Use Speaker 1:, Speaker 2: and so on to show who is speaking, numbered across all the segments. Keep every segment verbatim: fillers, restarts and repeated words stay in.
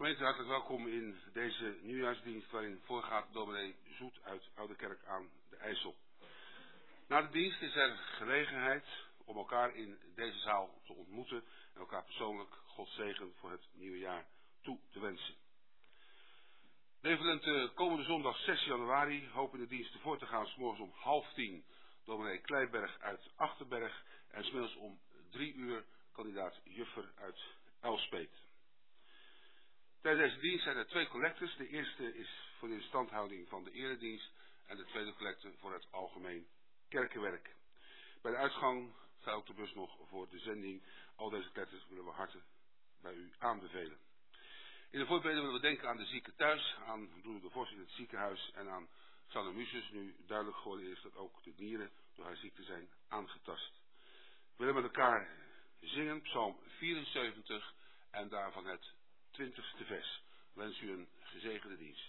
Speaker 1: Gemeente, hartelijk welkom in deze nieuwjaarsdienst waarin voorgaat dominee Zoet uit Oudekerk aan de IJssel. Na de dienst is er gelegenheid om elkaar in deze zaal te ontmoeten en elkaar persoonlijk Gods zegen voor het nieuwe jaar toe te wensen. Leverend komende zondag zes januari hopen de diensten voor te gaan, 's morgens om half tien dominee Kleiberg uit Achterberg en 's middags om drie uur kandidaat Juffer uit Elspeet. Tijdens deze dienst zijn er twee collectes. De eerste is voor de instandhouding van de eredienst en de tweede collecte voor het algemeen kerkenwerk. Bij de uitgang staat ook de bus nog voor de zending. Al deze collectes willen we harte bij u aanbevelen. In de voorbeden willen we denken aan de zieken thuis, aan broeder de Vos in het ziekenhuis en aan Sanne Muses, nu duidelijk geworden is dat ook de nieren door haar ziekte zijn aangetast. We willen met elkaar zingen, psalm vierenzeventig en daarvan het twintigste vers. Ik wens u een gezegende dienst.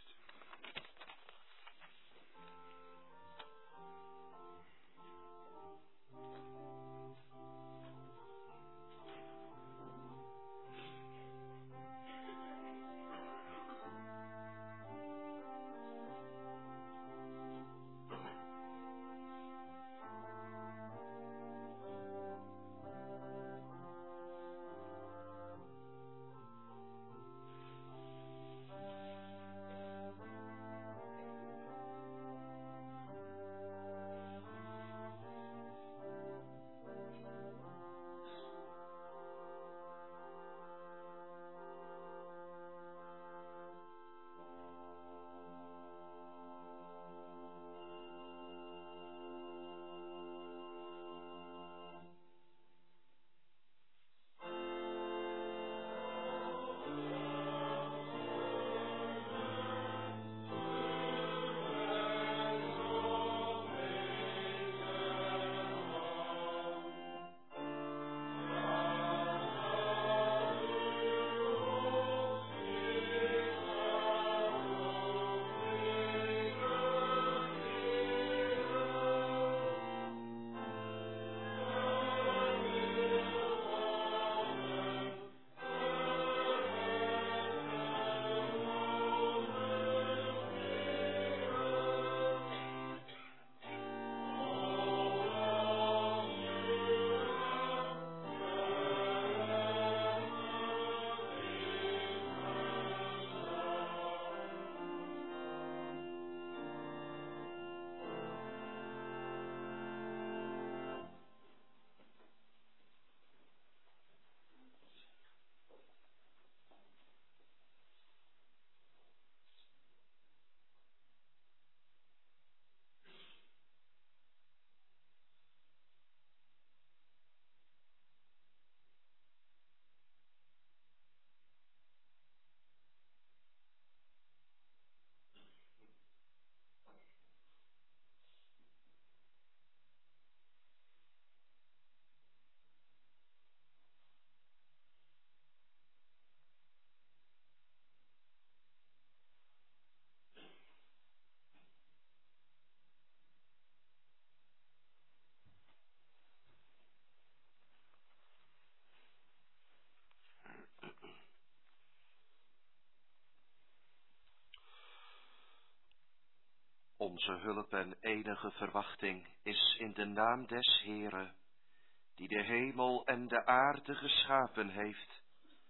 Speaker 2: Onze hulp en enige verwachting is in de naam des Heere, die de hemel en de aarde geschapen heeft,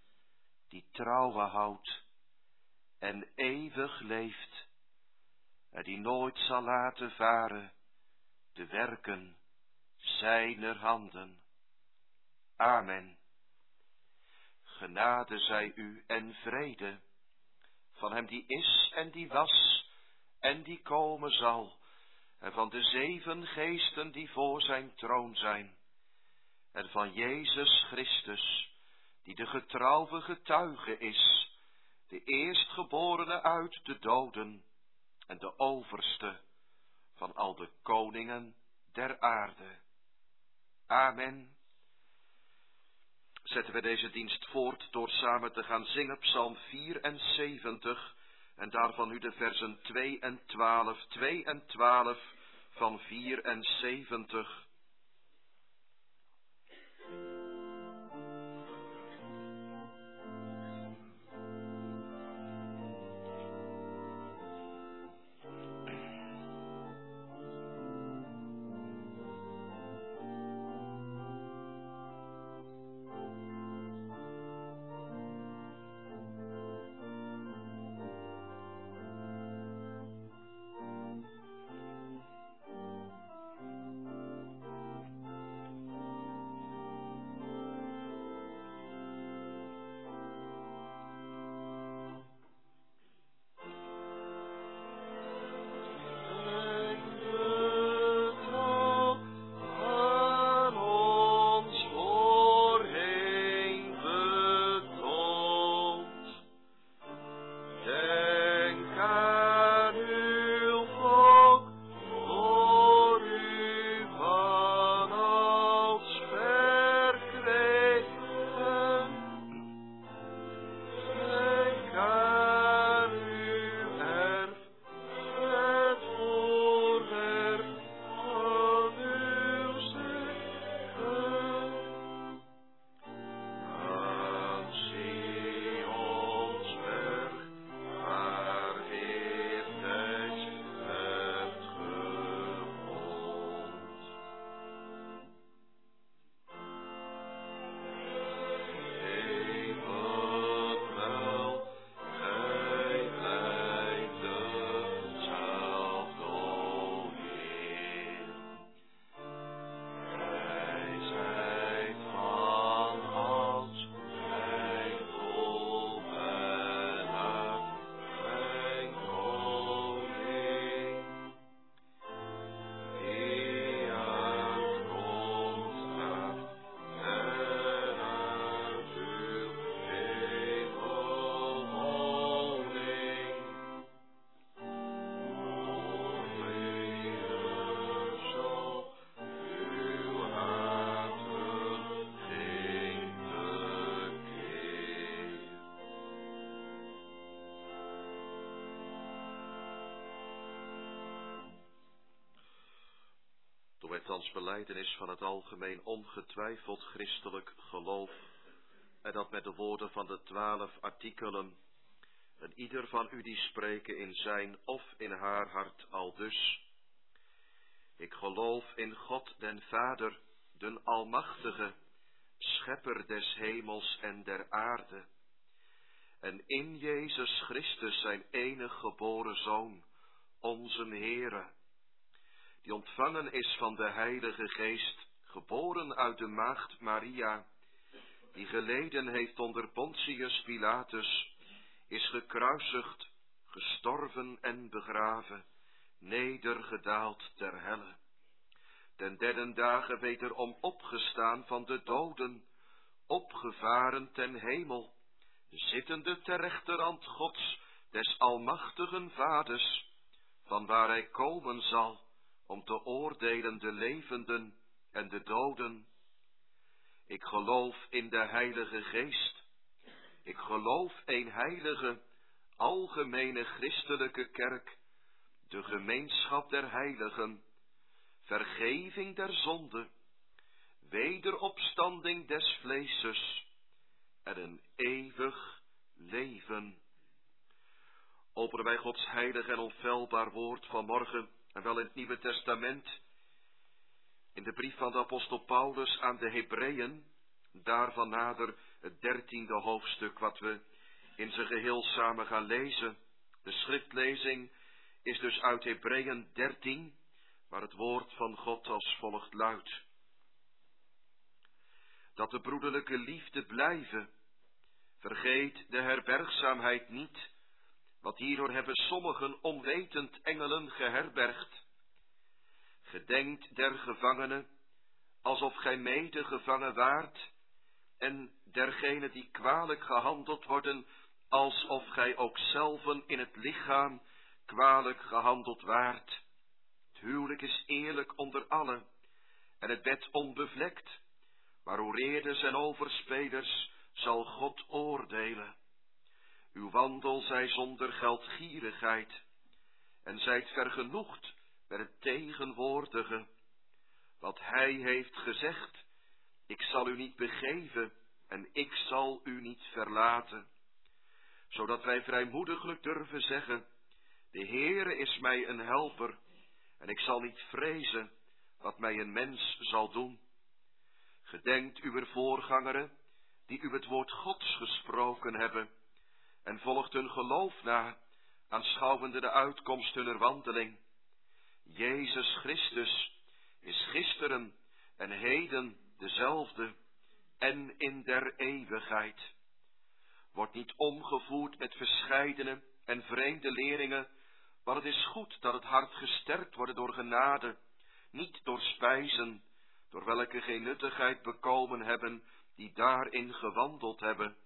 Speaker 2: die trouwen houdt en eeuwig leeft, en die nooit zal laten varen de werken zijner handen. Amen. Genade zij u en vrede van hem die is en die was en die komen zal, en van de zeven geesten die voor zijn troon zijn, en van Jezus Christus, die de getrouwe getuige is, de eerstgeborene uit de doden, en de overste van al de koningen der aarde. Amen. Zetten we deze dienst voort door samen te gaan zingen psalm vierenzeventig, en daarvan nu de versen twee en twaalf, twee en twaalf van vierenzeventig. als belijdenis van het algemeen ongetwijfeld christelijk geloof, en dat met de woorden van de twaalf artikelen, en ieder van u die spreken in zijn of in haar hart aldus: ik geloof in God den Vader, den Almachtige, Schepper des hemels en der aarde, en in Jezus Christus zijn enig geboren Zoon, onze Heere, die ontvangen is van de Heilige Geest, geboren uit de maagd Maria, die geleden heeft onder Pontius Pilatus, is gekruisigd, gestorven en begraven, nedergedaald ter helle. Den derde dagen wederom opgestaan van de doden, opgevaren ten hemel, zittende ter rechterhand Gods, des almachtigen Vaders, van waar hij komen zal, om te oordelen de levenden en de doden. Ik geloof in de Heilige Geest. Ik geloof een heilige, algemene christelijke kerk, de gemeenschap der heiligen, vergeving der zonde, wederopstanding des vleeses en een eeuwig leven. Openen wij Gods heilig en onfeilbaar woord vanmorgen, en wel in het Nieuwe Testament, in de brief van de apostel Paulus aan de Hebreeën, daarvan nader het dertiende hoofdstuk, wat we in zijn geheel samen gaan lezen. De schriftlezing is dus uit Hebreeën dertien, waar het woord van God als volgt luidt: dat de broederlijke liefde blijven, vergeet de herbergzaamheid niet, want hierdoor hebben sommigen onwetend engelen geherbergd. Gedenkt der gevangenen, alsof gij mede gevangen waart, en dergenen die kwalijk gehandeld worden, alsof gij ook zelven in het lichaam kwalijk gehandeld waart. Het huwelijk is eerlijk onder allen, en het bed onbevlekt, maar hoereerders en overspelers zal God oordelen. Uw wandel zij zonder geldgierigheid, en zijt vergenoegd met het tegenwoordige. Wat hij heeft gezegd: ik zal u niet begeven en ik zal u niet verlaten. Zodat wij vrijmoediglijk durven zeggen: de Heere is mij een helper, en ik zal niet vrezen wat mij een mens zal doen. Gedenkt uw voorgangeren, die u het woord Gods gesproken hebben, en volgt hun geloof na, aanschouwende de uitkomst hunner wandeling. Jezus Christus is gisteren en heden dezelfde, en in der eeuwigheid. Wordt niet omgevoerd met verscheidene en vreemde leringen, maar het is goed dat het hart gesterkt wordt door genade, niet door spijzen, door welke geen nuttigheid bekomen hebben, die daarin gewandeld hebben.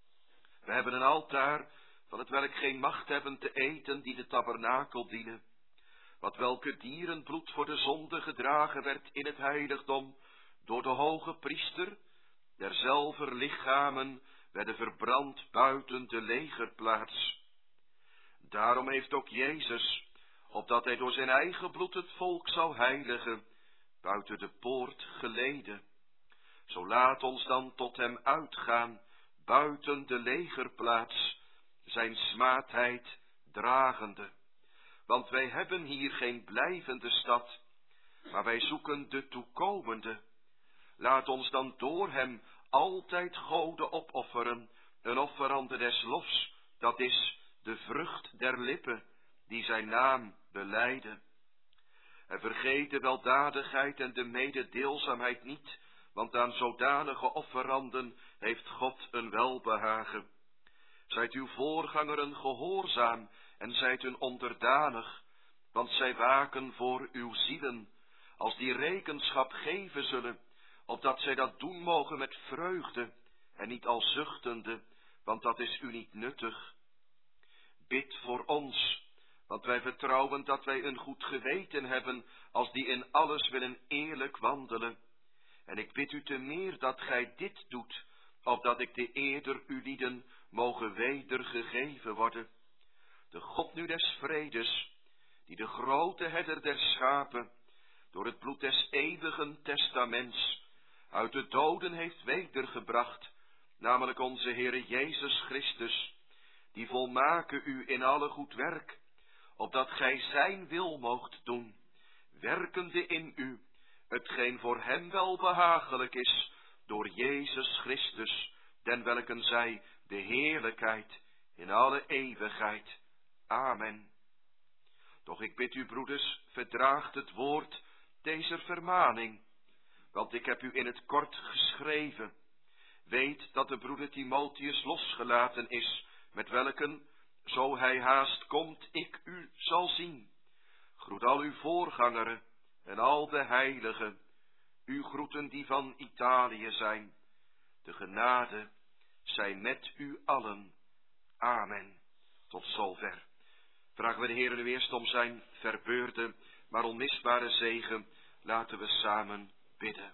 Speaker 2: We hebben een altaar, van het welk geen macht hebben te eten, die de tabernakel dienen. Wat welke dierenbloed voor de zonde gedragen werd in het heiligdom, door de hoge priester, derzelver lichamen werden verbrand buiten de legerplaats. Daarom heeft ook Jezus, opdat hij door zijn eigen bloed het volk zou heiligen, buiten de poort geleden. Zo laat ons dan tot hem uitgaan, buiten de legerplaats, zijn smaadheid dragende. Want wij hebben hier geen blijvende stad, maar wij zoeken de toekomende. Laat ons dan door hem altijd goden opofferen, een offerande des lofs, dat is de vrucht der lippen, die zijn naam belijden. En vergeet de weldadigheid en de mededeelzaamheid niet, want aan zodanige offeranden heeft God een welbehagen. Zijt uw voorgangeren gehoorzaam en zijt hun onderdanig, want zij waken voor uw zielen, als die rekenschap geven zullen, opdat zij dat doen mogen met vreugde en niet al zuchtende, want dat is u niet nuttig. Bid voor ons, want wij vertrouwen dat wij een goed geweten hebben, als die in alles willen eerlijk wandelen. En ik bid u te meer dat gij dit doet, opdat ik de eerder u lieden mogen wedergegeven worden. De God nu des vredes, die de grote herder der schapen, door het bloed des eeuwigen testaments, uit de doden heeft wedergebracht, namelijk onze Heere Jezus Christus, die volmaken u in alle goed werk, opdat gij zijn wil moogt doen, werkende in u, hetgeen voor hem wel behagelijk is, door Jezus Christus, den welken zij de heerlijkheid in alle eeuwigheid. Amen. Doch ik bid u, broeders, verdraagt het woord deze vermaning, want ik heb u in het kort geschreven. Weet dat de broeder Timotheus losgelaten is, met welken, zo hij haast komt, ik u zal zien. Groet al uw voorgangeren en al de heiligen, u groeten die van Italië zijn. De genade zij met u allen. Amen. Tot zover. Vragen we de Heer nu eerst om zijn verbeurde, maar onmisbare zegen. Laten we samen bidden.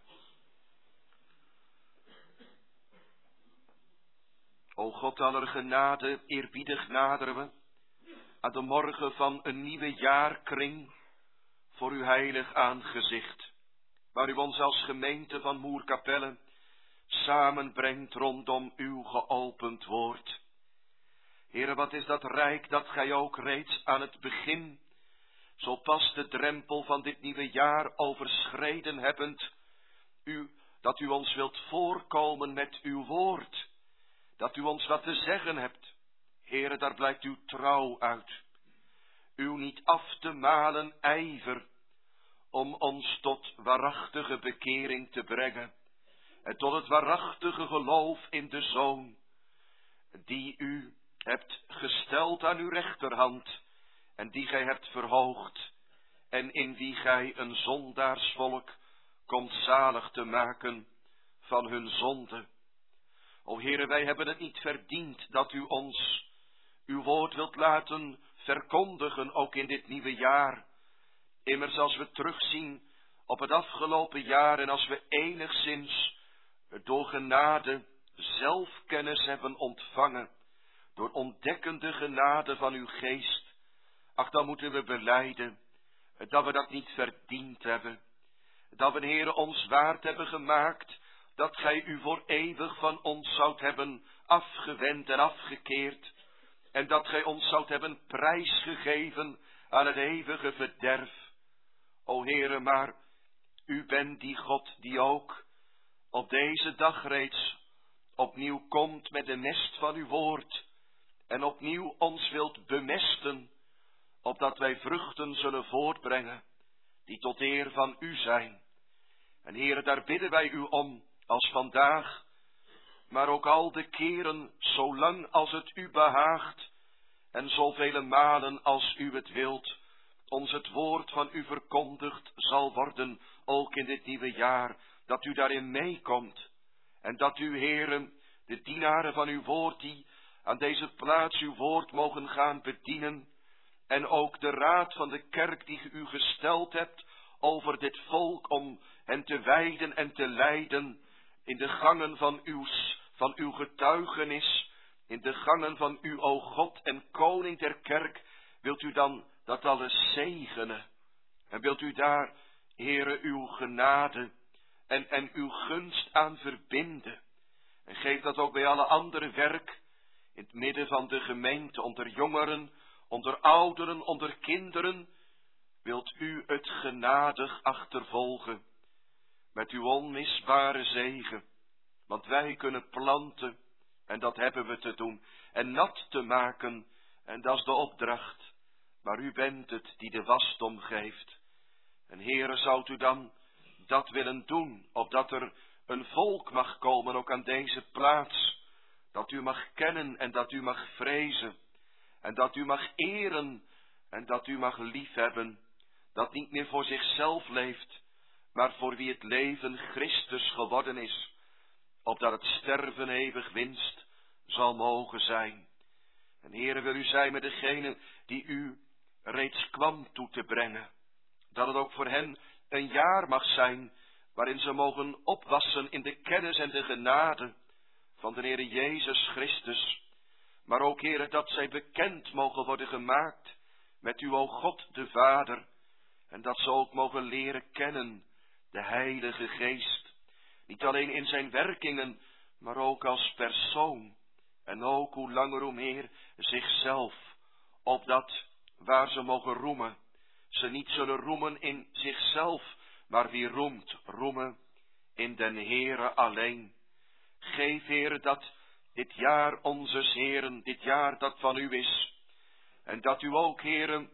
Speaker 2: O God aller genade, eerbiedig naderen we aan de morgen van een nieuwe jaarkring voor uw heilig aangezicht, waar u ons als gemeente van Moerkapelle samenbrengt rondom uw geopend woord. Heere, wat is dat rijk dat gij ook reeds aan het begin, zo pas de drempel van dit nieuwe jaar overschreden hebbend, u, dat u ons wilt voorkomen met uw woord, dat u ons wat te zeggen hebt. Heere, daar blijkt uw trouw uit, uw niet af te malen ijver, om ons tot waarachtige bekering te brengen, en tot het waarachtige geloof in de Zoon, die u hebt gesteld aan uw rechterhand, en die gij hebt verhoogd, en in wie gij een zondaarsvolk komt zalig te maken van hun zonde. O Heere, wij hebben het niet verdiend dat u ons uw woord wilt laten verkondigen, ook in dit nieuwe jaar. Immers als we terugzien op het afgelopen jaar en als we enigszins door genade zelfkennis hebben ontvangen, door ontdekkende genade van uw geest, ach, dan moeten we belijden dat we dat niet verdiend hebben. Dat we, Heere, ons waard hebben gemaakt, dat gij u voor eeuwig van ons zoudt hebben afgewend en afgekeerd, en dat gij ons zoudt hebben prijsgegeven aan het eeuwige verderf. O Heere, maar u bent die God die ook op deze dag reeds opnieuw komt met de mest van uw woord, en opnieuw ons wilt bemesten, opdat wij vruchten zullen voortbrengen, die tot eer van u zijn. En Heere, daar bidden wij u om, als vandaag, maar ook al de keren, zolang als het u behaagt, en zoveel malen als u het wilt, ons het woord van u verkondigd zal worden, ook in dit nieuwe jaar, dat u daarin meekomt, en dat u, Heere, de dienaren van uw woord, die aan deze plaats uw woord mogen gaan bedienen, en ook de raad van de kerk die u gesteld hebt over dit volk, om hen te wijden en te leiden in de gangen van uw, van uw getuigenis, in de gangen van uw, o God en koning der kerk, wilt u dan dat alles zegenen. En wilt u daar, Heere, uw genade en, en uw gunst aan verbinden. En geef dat ook bij alle andere werk, in het midden van de gemeente, onder jongeren, onder ouderen, onder kinderen, wilt u het genadig achtervolgen, met uw onmisbare zegen. Want wij kunnen planten, en dat hebben we te doen, en nat te maken, en dat is de opdracht. Maar u bent het die de wasdom geeft. En Heere, zoudt u dan dat willen doen, opdat er een volk mag komen, ook aan deze plaats, dat u mag kennen en dat u mag vrezen, en dat u mag eren en dat u mag liefhebben, dat niet meer voor zichzelf leeft, maar voor wie het leven Christus geworden is, opdat het sterven eeuwig winst zal mogen zijn. En Heere, wil u zijn met degene die u reeds kwam toe te brengen, dat het ook voor hen een jaar mag zijn, waarin ze mogen opwassen in de kennis en de genade van de Heere Jezus Christus, maar ook, Heere, dat zij bekend mogen worden gemaakt met u, o God de Vader, En dat ze ook mogen leren kennen, de Heilige Geest. Niet alleen in zijn werkingen, maar ook als persoon. En ook hoe langer hoe meer zichzelf, opdat waar ze mogen roemen, ze niet zullen roemen in zichzelf, maar wie roemt, roemen in den Heere alleen. Geef, Heere, dat dit jaar onzes Heeren, dit jaar dat van u is, en dat u ook, Heeren,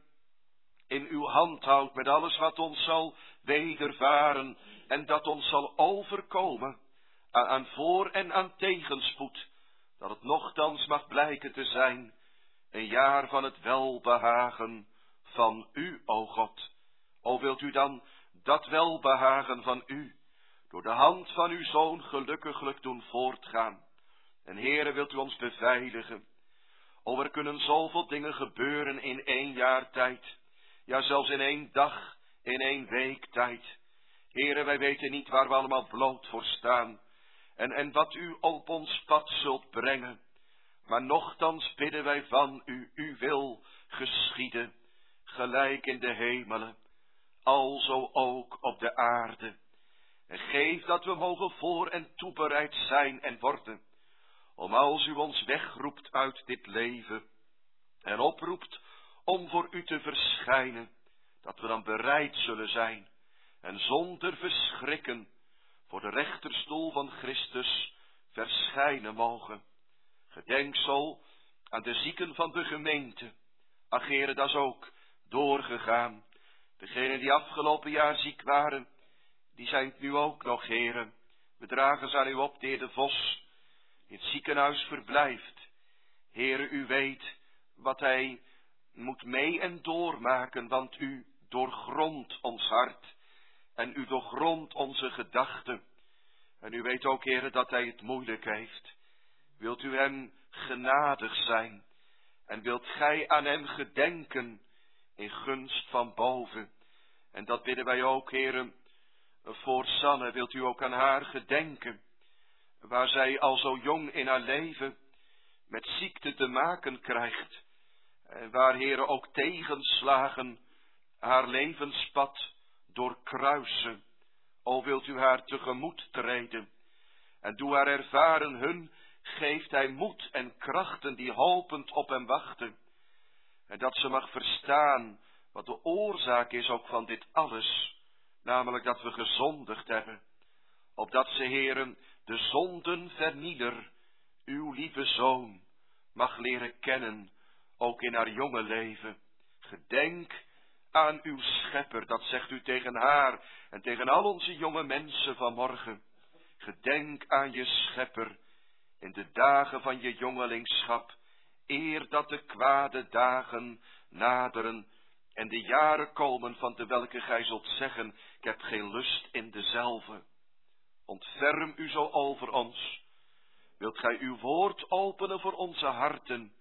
Speaker 2: in uw hand houdt met alles wat ons zal wedervaren, en dat ons zal overkomen aan, aan voor- en aan tegenspoed, dat het nochtans mag blijken te zijn een jaar van het welbehagen van u, o God. O, wilt u dan dat welbehagen van u door de hand van uw Zoon gelukkiglijk doen voortgaan. En Heere, wilt u ons beveiligen. O, er kunnen zoveel dingen gebeuren in één jaar tijd. Ja, zelfs in één dag, in één week tijd. Heere, wij weten niet waar we allemaal bloot voor staan. En, en wat u op ons pad zult brengen. Maar nochtans bidden wij van u, uw wil geschieden, gelijk in de hemelen, alzo ook op de aarde. En geef dat we mogen voor en toebereid zijn en worden, om als u ons wegroept uit dit leven en oproept om voor u te verschijnen, dat we dan bereid zullen zijn en zonder verschrikken voor de rechterstoel van Christus verschijnen mogen. Gedenk zo aan de zieken van de gemeente. Ach, Heere, dat is ook doorgegaan. Degenen die afgelopen jaar ziek waren, die zijn het nu ook nog, Heere. We dragen ze aan u op, de Heer de Vos, in het ziekenhuis verblijft. Heere, u weet wat hij moet mee en doormaken, want u doorgrondt ons hart en u doorgrondt onze gedachten. En u weet ook, Heere, dat hij het moeilijk heeft. Wilt u hem genadig zijn en wilt gij aan hem gedenken in gunst van boven. En dat bidden wij ook, Heere, voor Sanne. Wilt u ook aan haar gedenken, waar zij al zo jong in haar leven met ziekte te maken krijgt. En waar, Heere, ook tegenslagen haar levenspad doorkruisen. O, wilt u haar tegemoet treden en doe haar ervaren, hun geeft hij moed en krachten die hopend op hem wachten. En dat ze mag verstaan wat de oorzaak is ook van dit alles, namelijk dat we gezondigd hebben, opdat ze, Heeren, de zondenvernieler, uw lieve Zoon, mag leren kennen, ook in haar jonge leven. Gedenk aan uw Schepper, dat zegt u tegen haar en tegen al onze jonge mensen vanmorgen. Gedenk aan je Schepper in de dagen van je jongelingschap, eer dat de kwade dagen naderen en de jaren komen van de welke gij zult zeggen, ik heb geen lust in dezelve. Ontferm u zo over ons. Wilt gij uw woord openen voor onze harten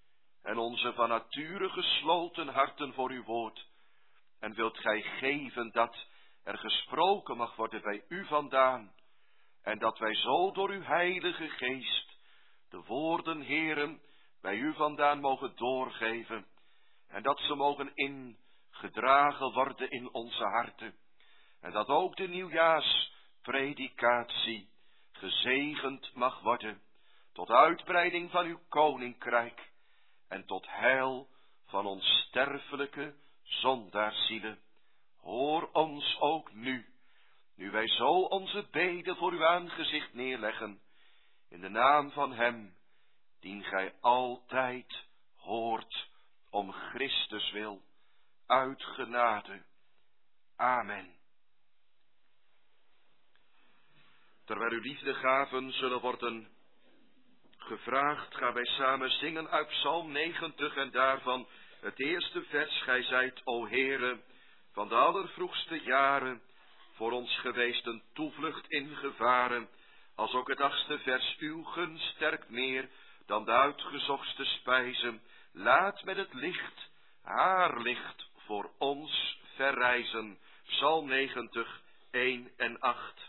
Speaker 2: en onze van nature gesloten harten voor uw woord. En wilt gij geven dat er gesproken mag worden bij u vandaan. En dat wij zo door uw Heilige Geest de woorden, Heeren, bij u vandaan mogen doorgeven. En dat ze mogen ingedragen worden in onze harten. En dat ook de nieuwjaarspredicatie gezegend mag worden. Tot uitbreiding van uw koninkrijk. En tot heil van ons sterfelijke zondaarzielen. Hoor ons ook nu. Nu wij zo onze beden voor uw aangezicht neerleggen, in de naam van hem, dien gij altijd hoort, om Christus wil, uit genade. Amen. Terwijl uw liefdegaven zullen worden gevraagd, gaan wij samen zingen uit Psalm negentig en daarvan het eerste vers. Gij zijt, o Heere, van de allervroegste jaren voor ons geweest een toevlucht in gevaren, als ook het achtste vers, uw gunst sterkt meer dan de uitgezochtste spijzen. Laat met het licht, haar licht, voor ons verrijzen. Psalm negentig, een en acht.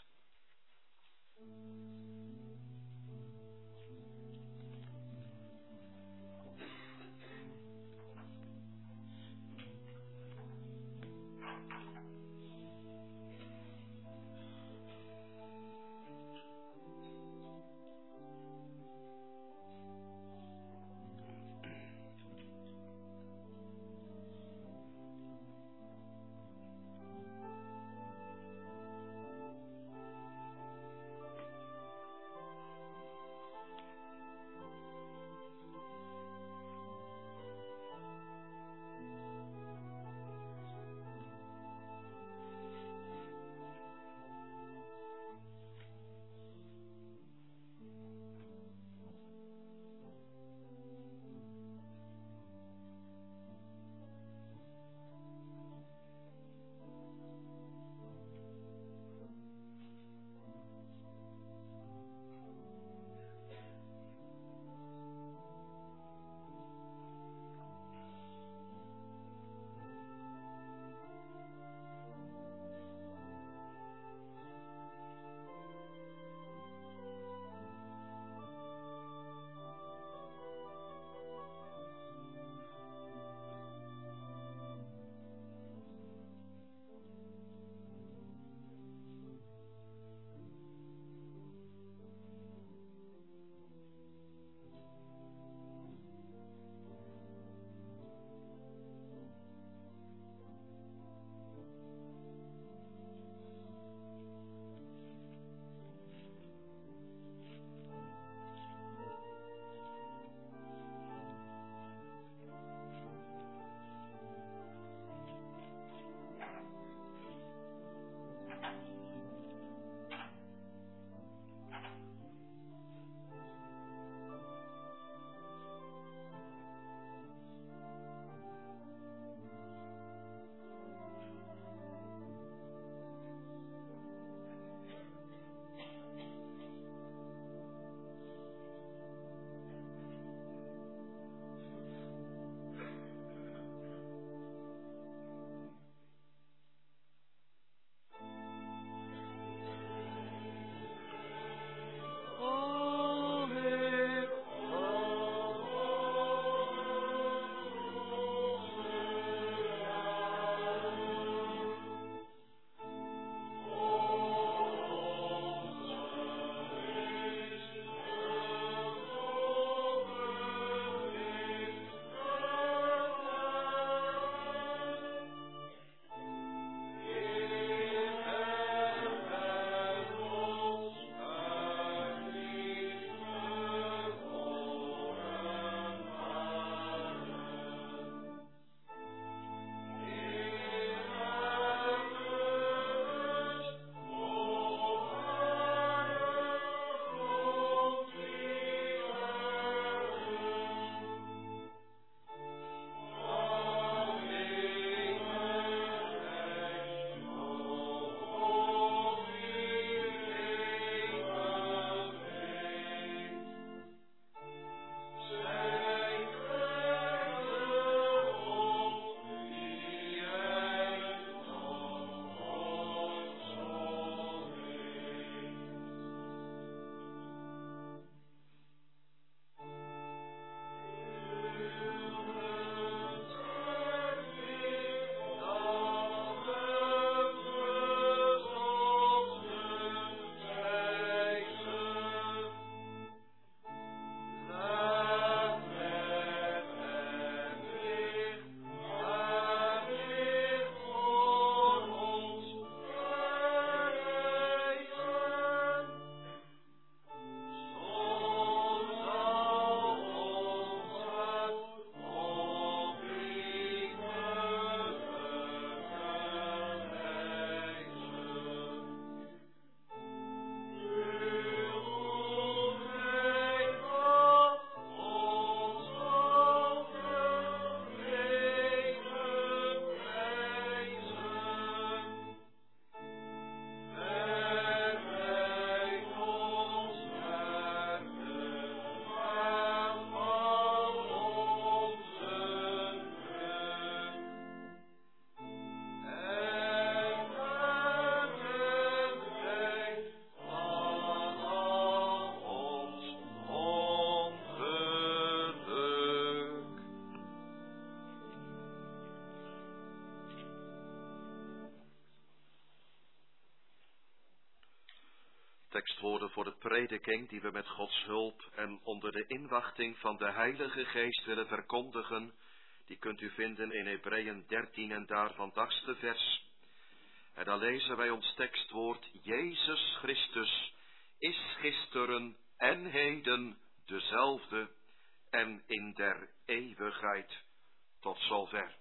Speaker 2: tekstwoorden voor de prediking die we met Gods hulp en onder de inwachting van de Heilige Geest willen verkondigen, die kunt u vinden in Hebreeën dertien en daarvan het achtste vers. En dan lezen wij ons tekstwoord: Jezus Christus is gisteren en heden dezelfde en in der eeuwigheid tot zover.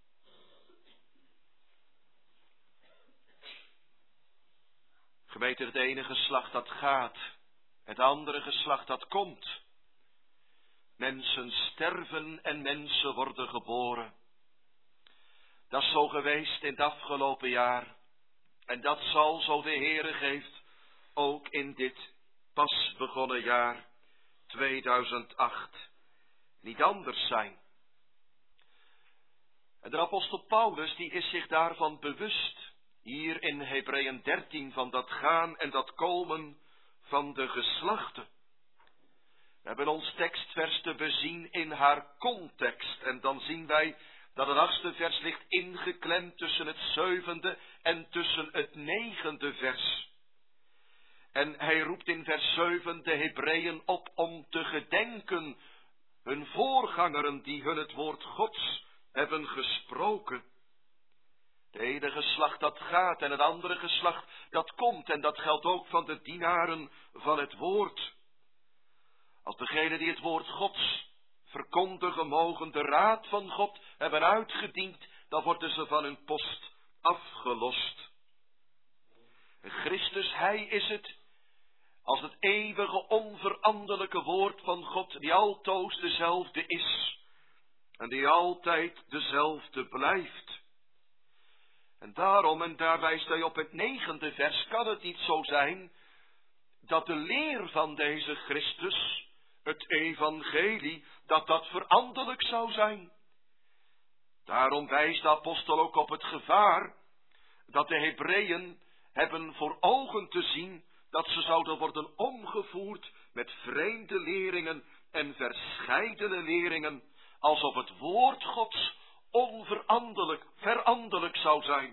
Speaker 2: Gemeente, het ene geslacht dat gaat, het andere geslacht dat komt. Mensen sterven en mensen worden geboren. Dat is zo geweest in het afgelopen jaar. En dat zal, zo de Heere geeft, ook in dit pas begonnen jaar tweeduizend acht niet anders zijn. En de apostel Paulus, die is zich daarvan bewust. Hier in Hebreeën dertien van dat gaan en dat komen van de geslachten. We hebben ons tekstvers te bezien in haar context. En dan zien wij dat het achtste vers ligt ingeklemd tussen het zevende en tussen het negende vers. En hij roept in vers zeven de Hebreeën op om te gedenken hun voorgangeren die hun het woord Gods hebben gesproken. Het ene geslacht dat gaat en het andere geslacht dat komt. En dat geldt ook van de dienaren van het woord. Als degenen die het woord Gods verkondigen mogen de raad van God hebben uitgediend, dan worden ze van hun post afgelost. En Christus, hij is het, als het eeuwige onveranderlijke woord van God, die altoos dezelfde is en die altijd dezelfde blijft. En daarom, en daar wijst hij op het negende vers, kan het niet zo zijn dat de leer van deze Christus, het evangelie, dat dat veranderlijk zou zijn. Daarom wijst de apostel ook op het gevaar dat de Hebreeën hebben voor ogen te zien dat ze zouden worden omgevoerd met vreemde leringen en verscheidene leringen, alsof het woord Gods onveranderlijk, veranderlijk zou zijn.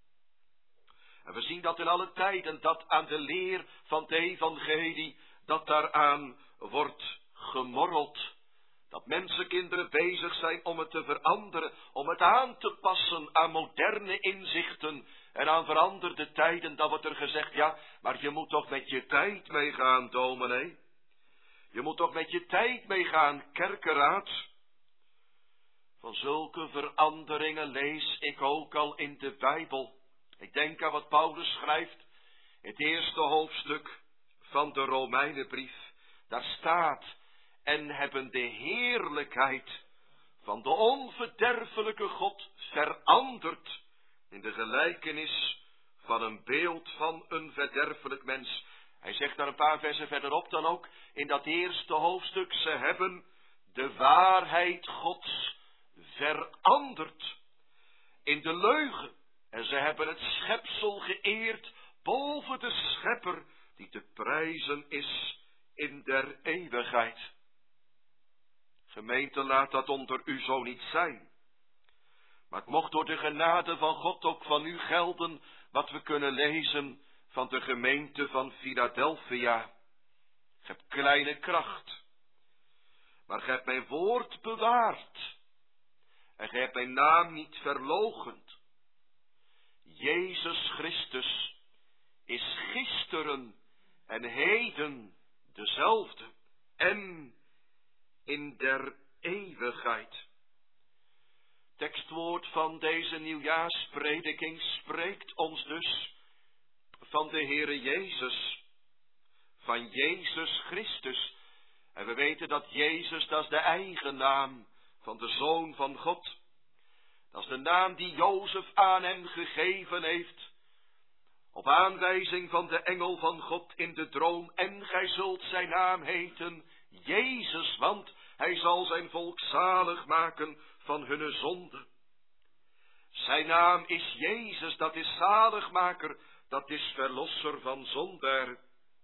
Speaker 2: En we zien dat in alle tijden, dat aan de leer van het evangelie, dat daaraan wordt gemorreld. Dat mensenkinderen bezig zijn om het te veranderen, om het aan te passen aan moderne inzichten en aan veranderde tijden. Dan wordt er gezegd, ja, maar je moet toch met je tijd meegaan, dominee. Je moet toch met je tijd meegaan, kerkeraad. Van zulke veranderingen lees ik ook al in de Bijbel. Ik denk aan wat Paulus schrijft in het eerste hoofdstuk van de Romeinenbrief. Daar staat: en hebben de heerlijkheid van de onverderfelijke God veranderd in de gelijkenis van een beeld van een verderfelijk mens. Hij zegt daar een paar versen verderop dan ook in dat eerste hoofdstuk: ze hebben de waarheid Gods veranderd in de leugen. En ze hebben het schepsel geëerd boven de schepper die te prijzen is in der eeuwigheid. Gemeente, laat dat onder u zo niet zijn. Maar het mocht door de genade van God ook van u gelden wat we kunnen lezen van de gemeente van Philadelphia. Je hebt kleine kracht, maar gij hebt mijn woord bewaard en gij hebt mijn naam niet verloochend. Jezus Christus is gisteren en heden dezelfde en in der eeuwigheid. Tekstwoord van deze nieuwjaarsprediking spreekt ons dus van de Heere Jezus, van Jezus Christus. En we weten dat Jezus, dat is de eigen naam van de Zoon van God. Dat is de naam die Jozef aan hem gegeven heeft, op aanwijzing van de engel van God in de droom. En gij zult zijn naam heten Jezus, want hij zal zijn volk zalig maken van hunne zonde. Zijn naam is Jezus, dat is zaligmaker, dat is verlosser van zondaar.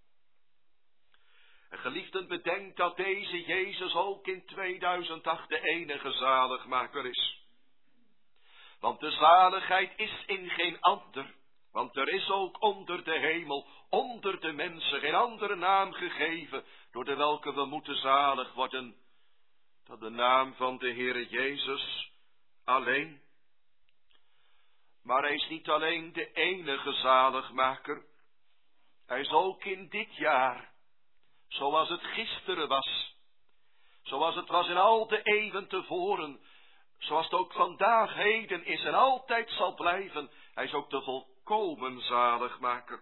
Speaker 2: En geliefden, bedenk dat deze Jezus ook in tweeduizend acht de enige zaligmaker is. Want de zaligheid is in geen ander, Want er is ook onder de hemel, onder de mensen, geen andere naam gegeven, door de welke we moeten zalig worden, dan de naam van de Heere Jezus alleen. Maar hij is niet alleen de enige zaligmaker. Hij is ook in dit jaar, zoals het gisteren was, zoals het was in al de eeuwen tevoren, zoals het ook vandaag, heden is en altijd zal blijven. Hij is ook de volkomen zaligmaker.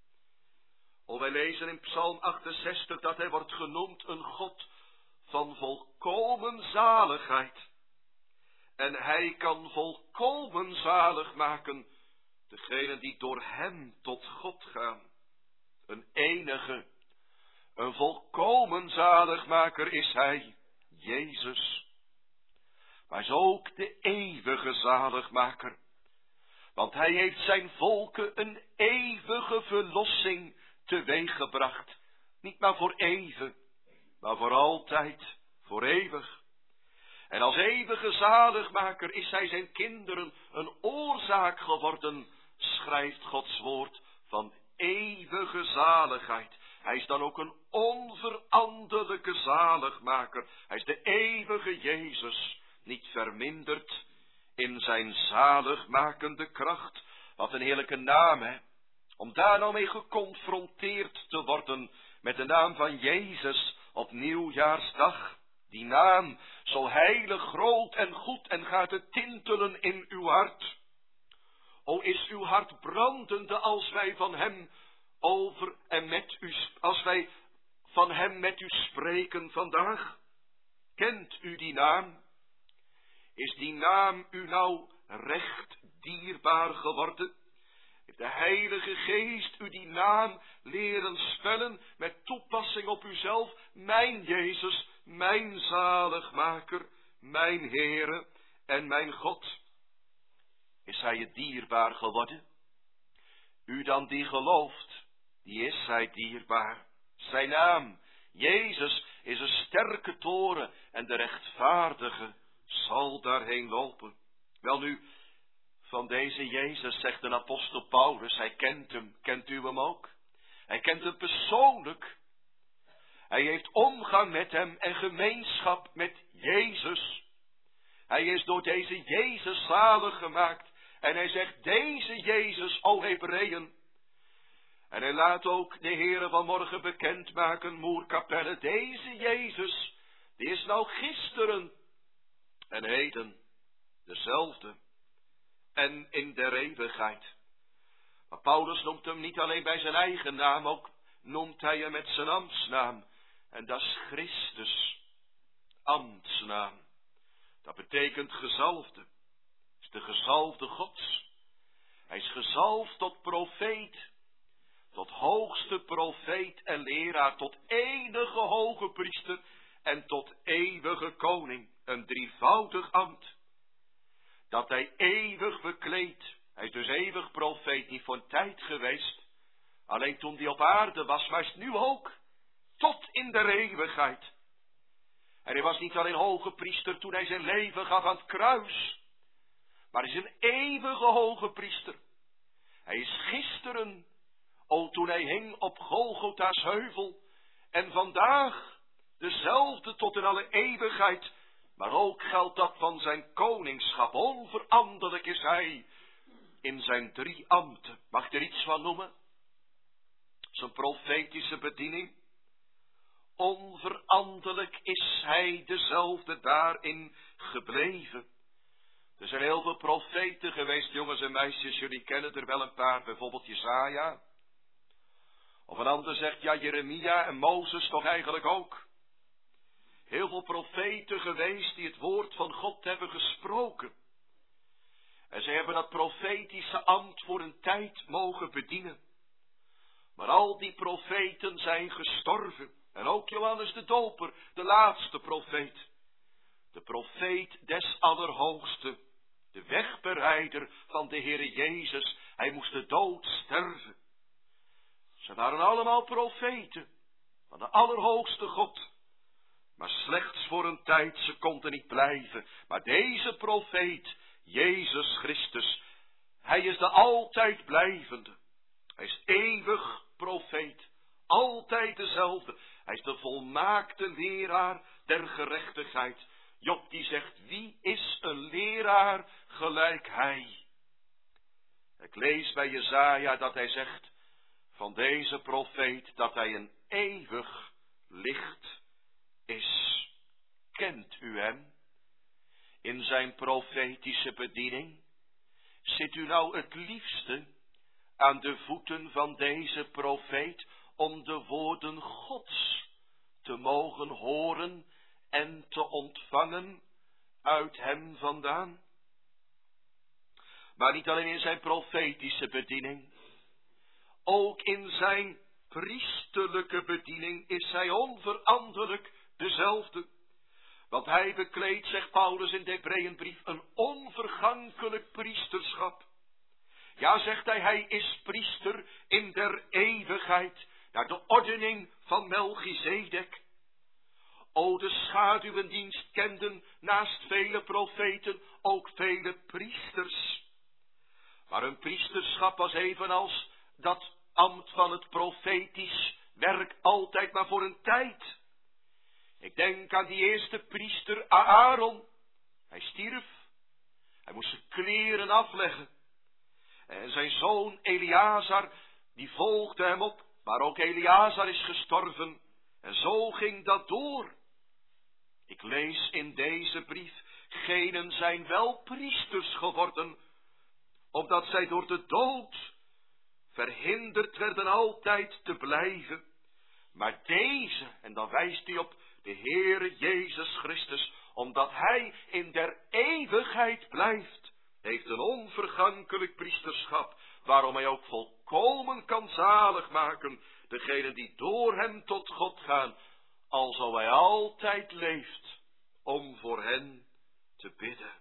Speaker 2: O, wij lezen in Psalm achtenzestig dat hij wordt genoemd een God van volkomen zaligheid. En hij kan volkomen zalig maken degenen die door hem tot God gaan. Een enige, een volkomen zaligmaker is hij, Jezus. Maar is ook de eeuwige zaligmaker. Want hij heeft zijn volken een eeuwige verlossing teweeggebracht. Niet maar voor even, maar voor altijd, voor eeuwig. En als eeuwige zaligmaker is hij zijn kinderen een oorzaak geworden, schrijft Gods woord, van eeuwige zaligheid. Hij is dan ook een onveranderlijke zaligmaker. Hij is de eeuwige Jezus, niet verminderd in zijn zaligmakende kracht. Wat een heerlijke naam, hè? Om daar nou mee geconfronteerd te worden met de naam van Jezus op nieuwjaarsdag. Die naam, zo heilig, groot en goed, en gaat het tintelen in uw hart. O, is uw hart brandende als wij van hem over en met u, als wij van hem met u spreken vandaag? Kent u die naam? Is die naam u nou recht dierbaar geworden? Heeft de Heilige Geest u die naam leren spellen met toepassing op uzelf? Mijn Jezus, mijn zaligmaker, mijn Heere en mijn God. Is hij het dierbaar geworden? U dan die gelooft, die is hij dierbaar. Zijn naam, Jezus, is een sterke toren en de rechtvaardige zal daarheen lopen. Welnu, van deze Jezus zegt de apostel Paulus, hij kent hem, kent u hem ook? Hij kent hem persoonlijk. Hij heeft omgang met hem en gemeenschap met Jezus. Hij is door deze Jezus zalig gemaakt. En hij zegt, deze Jezus, o Hebreeën. En hij laat ook de Heere vanmorgen bekendmaken, Moerkapelle, deze Jezus, die is nou gisteren en heden dezelfde. En in der eeuwigheid. Maar Paulus noemt hem niet alleen bij zijn eigen naam, ook noemt hij hem met zijn ambtsnaam. En dat is Christus, ambtsnaam. Dat betekent gezalfde. Het is de gezalfde Gods. Hij is gezalfd tot profeet, tot hoogste profeet en leraar, tot enige hoge priester en tot eeuwige koning. Een drievoudig ambt. Dat hij eeuwig bekleedt. Hij is dus eeuwig profeet, niet voor een tijd geweest. Alleen toen hij op aarde was, maar is nu ook. Tot in de eeuwigheid. En hij was niet alleen hoge priester toen hij zijn leven gaf aan het kruis. Maar hij is een eeuwige hoge priester. Hij is gisteren, o toen hij hing op Golgotha's heuvel. En vandaag dezelfde tot in alle eeuwigheid. Maar ook geldt dat van zijn koningschap. Onveranderlijk is hij in zijn drie ambten. Mag ik er iets van noemen? Zijn profetische bediening. Onveranderlijk is hij dezelfde daarin gebleven. Er zijn heel veel profeten geweest, jongens en meisjes. Jullie kennen er wel een paar, bijvoorbeeld Jesaja. Of een ander zegt, ja, Jeremia en Mozes toch eigenlijk ook. Heel veel profeten geweest die het woord van God hebben gesproken. En ze hebben dat profetische ambt voor een tijd mogen bedienen. Maar al die profeten zijn gestorven. En ook Johannes de Doper, de laatste profeet. De profeet des Allerhoogste. De wegbereider van de Heere Jezus. Hij moest de dood sterven. Ze waren allemaal profeten van de Allerhoogste God. Maar slechts voor een tijd, ze konden niet blijven. Maar deze profeet, Jezus Christus, Hij is de altijd blijvende. Hij is eeuwig profeet. Altijd dezelfde. Hij is de volmaakte leraar der gerechtigheid. Job die zegt, wie is een leraar gelijk hij? Ik lees bij Jesaja dat hij zegt van deze profeet dat hij een eeuwig licht is. Kent u hem? In zijn profetische bediening? Zit u nou het liefste aan de voeten van deze profeet om de woorden Gods te mogen horen en te ontvangen uit hem vandaan? Maar niet alleen in zijn profetische bediening, ook in zijn priesterlijke bediening is hij onveranderlijk dezelfde. Want hij bekleedt, zegt Paulus in de Hebreeënbrief, een onvergankelijk priesterschap. Ja, zegt hij, hij is priester in der eeuwigheid, naar de ordening van Melchizedek. O, de schaduwendienst kenden naast vele profeten ook vele priesters. Maar hun priesterschap was evenals dat ambt van het profetisch werk altijd maar voor een tijd. Ik denk aan die eerste priester Aaron. Hij stierf. Hij moest zijn kleren afleggen. En zijn zoon Eleazar, die volgde hem op. Maar ook Eleazar is gestorven. En zo ging dat door. Ik lees in deze brief, genen zijn wel priesters geworden, omdat zij door de dood verhinderd werden altijd te blijven. Maar deze, en dan wijst hij op de Heere Jezus Christus, omdat hij in der eeuwigheid blijft, heeft een onvergankelijk priesterschap, waarom hij ook volkomen kan zalig maken, degenen die door hem tot God gaan, alzo hij altijd leeft, om voor hen te bidden.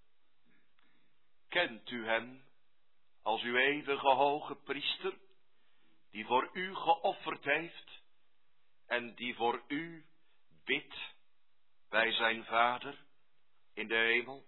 Speaker 2: Kent u hem als uw eeuwige hoge priester, die voor u geofferd heeft en die voor u bidt bij zijn Vader in de hemel?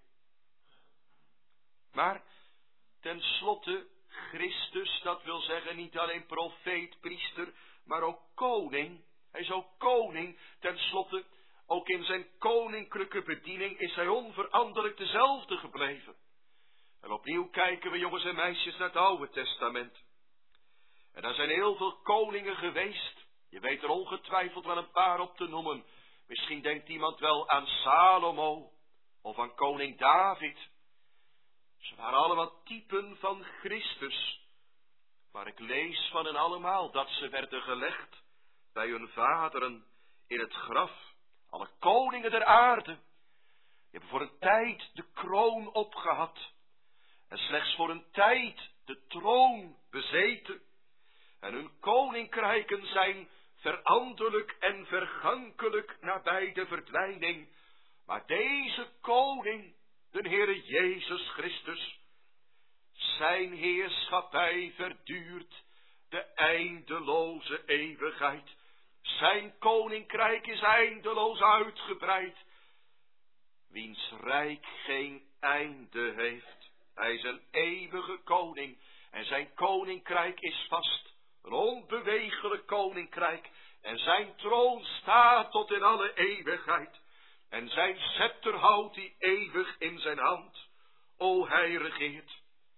Speaker 2: Maar tenslotte Christus, dat wil zeggen niet alleen profeet, priester, maar ook koning. Hij is ook koning, tenslotte ook in zijn koninklijke bediening is hij onveranderlijk dezelfde gebleven. En opnieuw kijken we, jongens en meisjes, naar het Oude Testament. En daar zijn heel veel koningen geweest. Je weet er ongetwijfeld wel een paar op te noemen. Misschien denkt iemand wel aan Salomo of aan koning David. Ze waren allemaal typen van Christus. Maar ik lees van hen allemaal dat ze werden gelegd bij hun vaderen in het graf. Alle koningen der aarde. Die hebben voor een tijd de kroon opgehad. En slechts voor een tijd de troon bezeten. En hun koninkrijken zijn veranderlijk en vergankelijk nabij de verdwijning. Maar deze koning, de Heere Jezus Christus, zijn heerschappij verduurt de eindeloze eeuwigheid. Zijn koninkrijk is eindeloos uitgebreid, wiens rijk geen einde heeft. Hij is een eeuwige koning en zijn koninkrijk is vast, een onbeweeglijk koninkrijk. En zijn troon staat tot in alle eeuwigheid. En zijn scepter houdt hij eeuwig in zijn hand. O, hij regeert.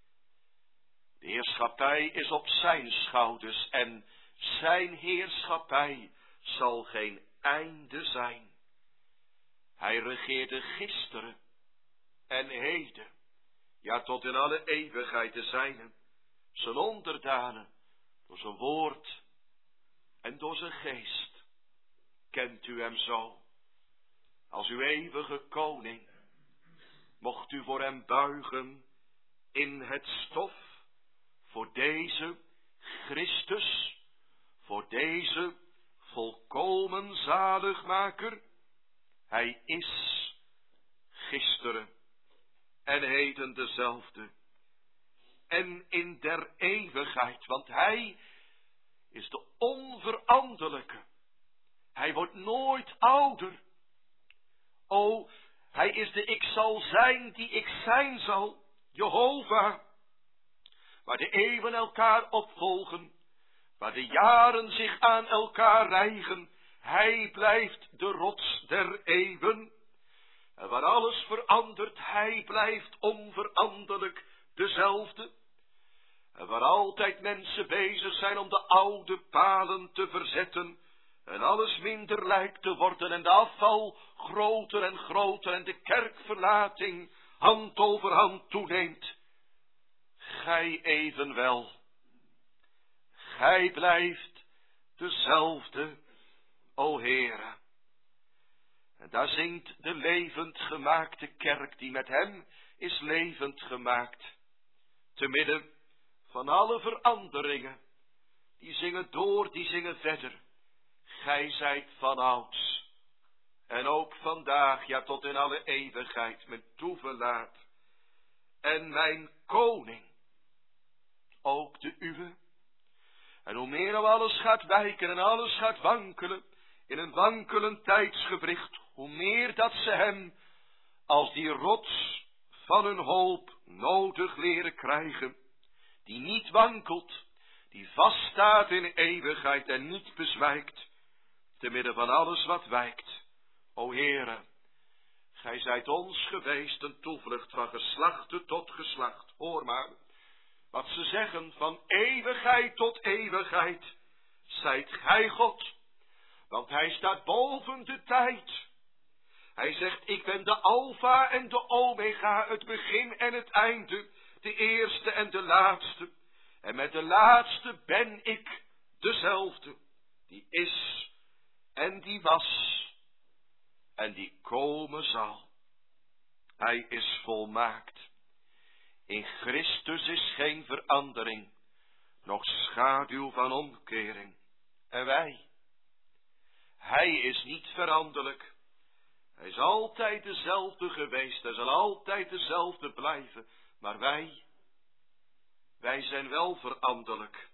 Speaker 2: De heerschappij is op zijn schouders en zijn heerschappij zal geen einde zijn. Hij regeerde gisteren en heden, ja tot in alle eeuwigheid de zijnen, zijn onderdanen, door zijn woord en door zijn geest. Kent u hem zo? Als uw eeuwige koning, mocht u voor hem buigen in het stof, voor deze Christus, voor deze volkomen zaligmaker. Hij is gisteren en heden dezelfde en in der eeuwigheid, want hij is de onveranderlijke. Hij wordt nooit ouder. O, hij is de ik zal zijn die ik zijn zal, Jehovah. waar de eeuwen elkaar opvolgen, waar de jaren zich aan elkaar rijgen. Hij blijft de rots der eeuwen. En waar alles verandert, hij blijft onveranderlijk dezelfde. En waar altijd mensen bezig zijn om de oude palen te verzetten, en alles minder lijkt te worden, en de afval groter en groter, en de kerkverlating hand over hand toeneemt. Gij evenwel, gij blijft dezelfde, o Heere. En daar zingt de levend gemaakte kerk, die met hem is levend gemaakt. Te midden van alle veranderingen, die zingen door, die zingen verder. Gij zijt vanouds, en ook vandaag, ja tot in alle eeuwigheid, mijn toeverlaat. En mijn koning, ook de uwe. En hoe meer nou alles gaat wijken en alles gaat wankelen, in een wankelend tijdsgewricht, hoe meer dat ze hem als die rots van hun hoop nodig leren krijgen, die niet wankelt, die vaststaat in eeuwigheid en niet bezwijkt, te midden van alles wat wijkt. O Heere, gij zijt ons geweest een toevlucht van geslachte tot geslacht. Hoor maar, wat ze zeggen, van eeuwigheid tot eeuwigheid, zijt gij God, want hij staat boven de tijd. Hij zegt, ik ben de Alpha en de Omega, het begin en het einde, de eerste en de laatste. En met de laatste ben ik dezelfde, die is en die was en die komen zal. Hij is volmaakt. In Christus is geen verandering, noch schaduw van omkering. En wij, hij is niet veranderlijk. Hij is altijd dezelfde geweest, hij zal altijd dezelfde blijven. Maar wij, wij zijn wel veranderlijk.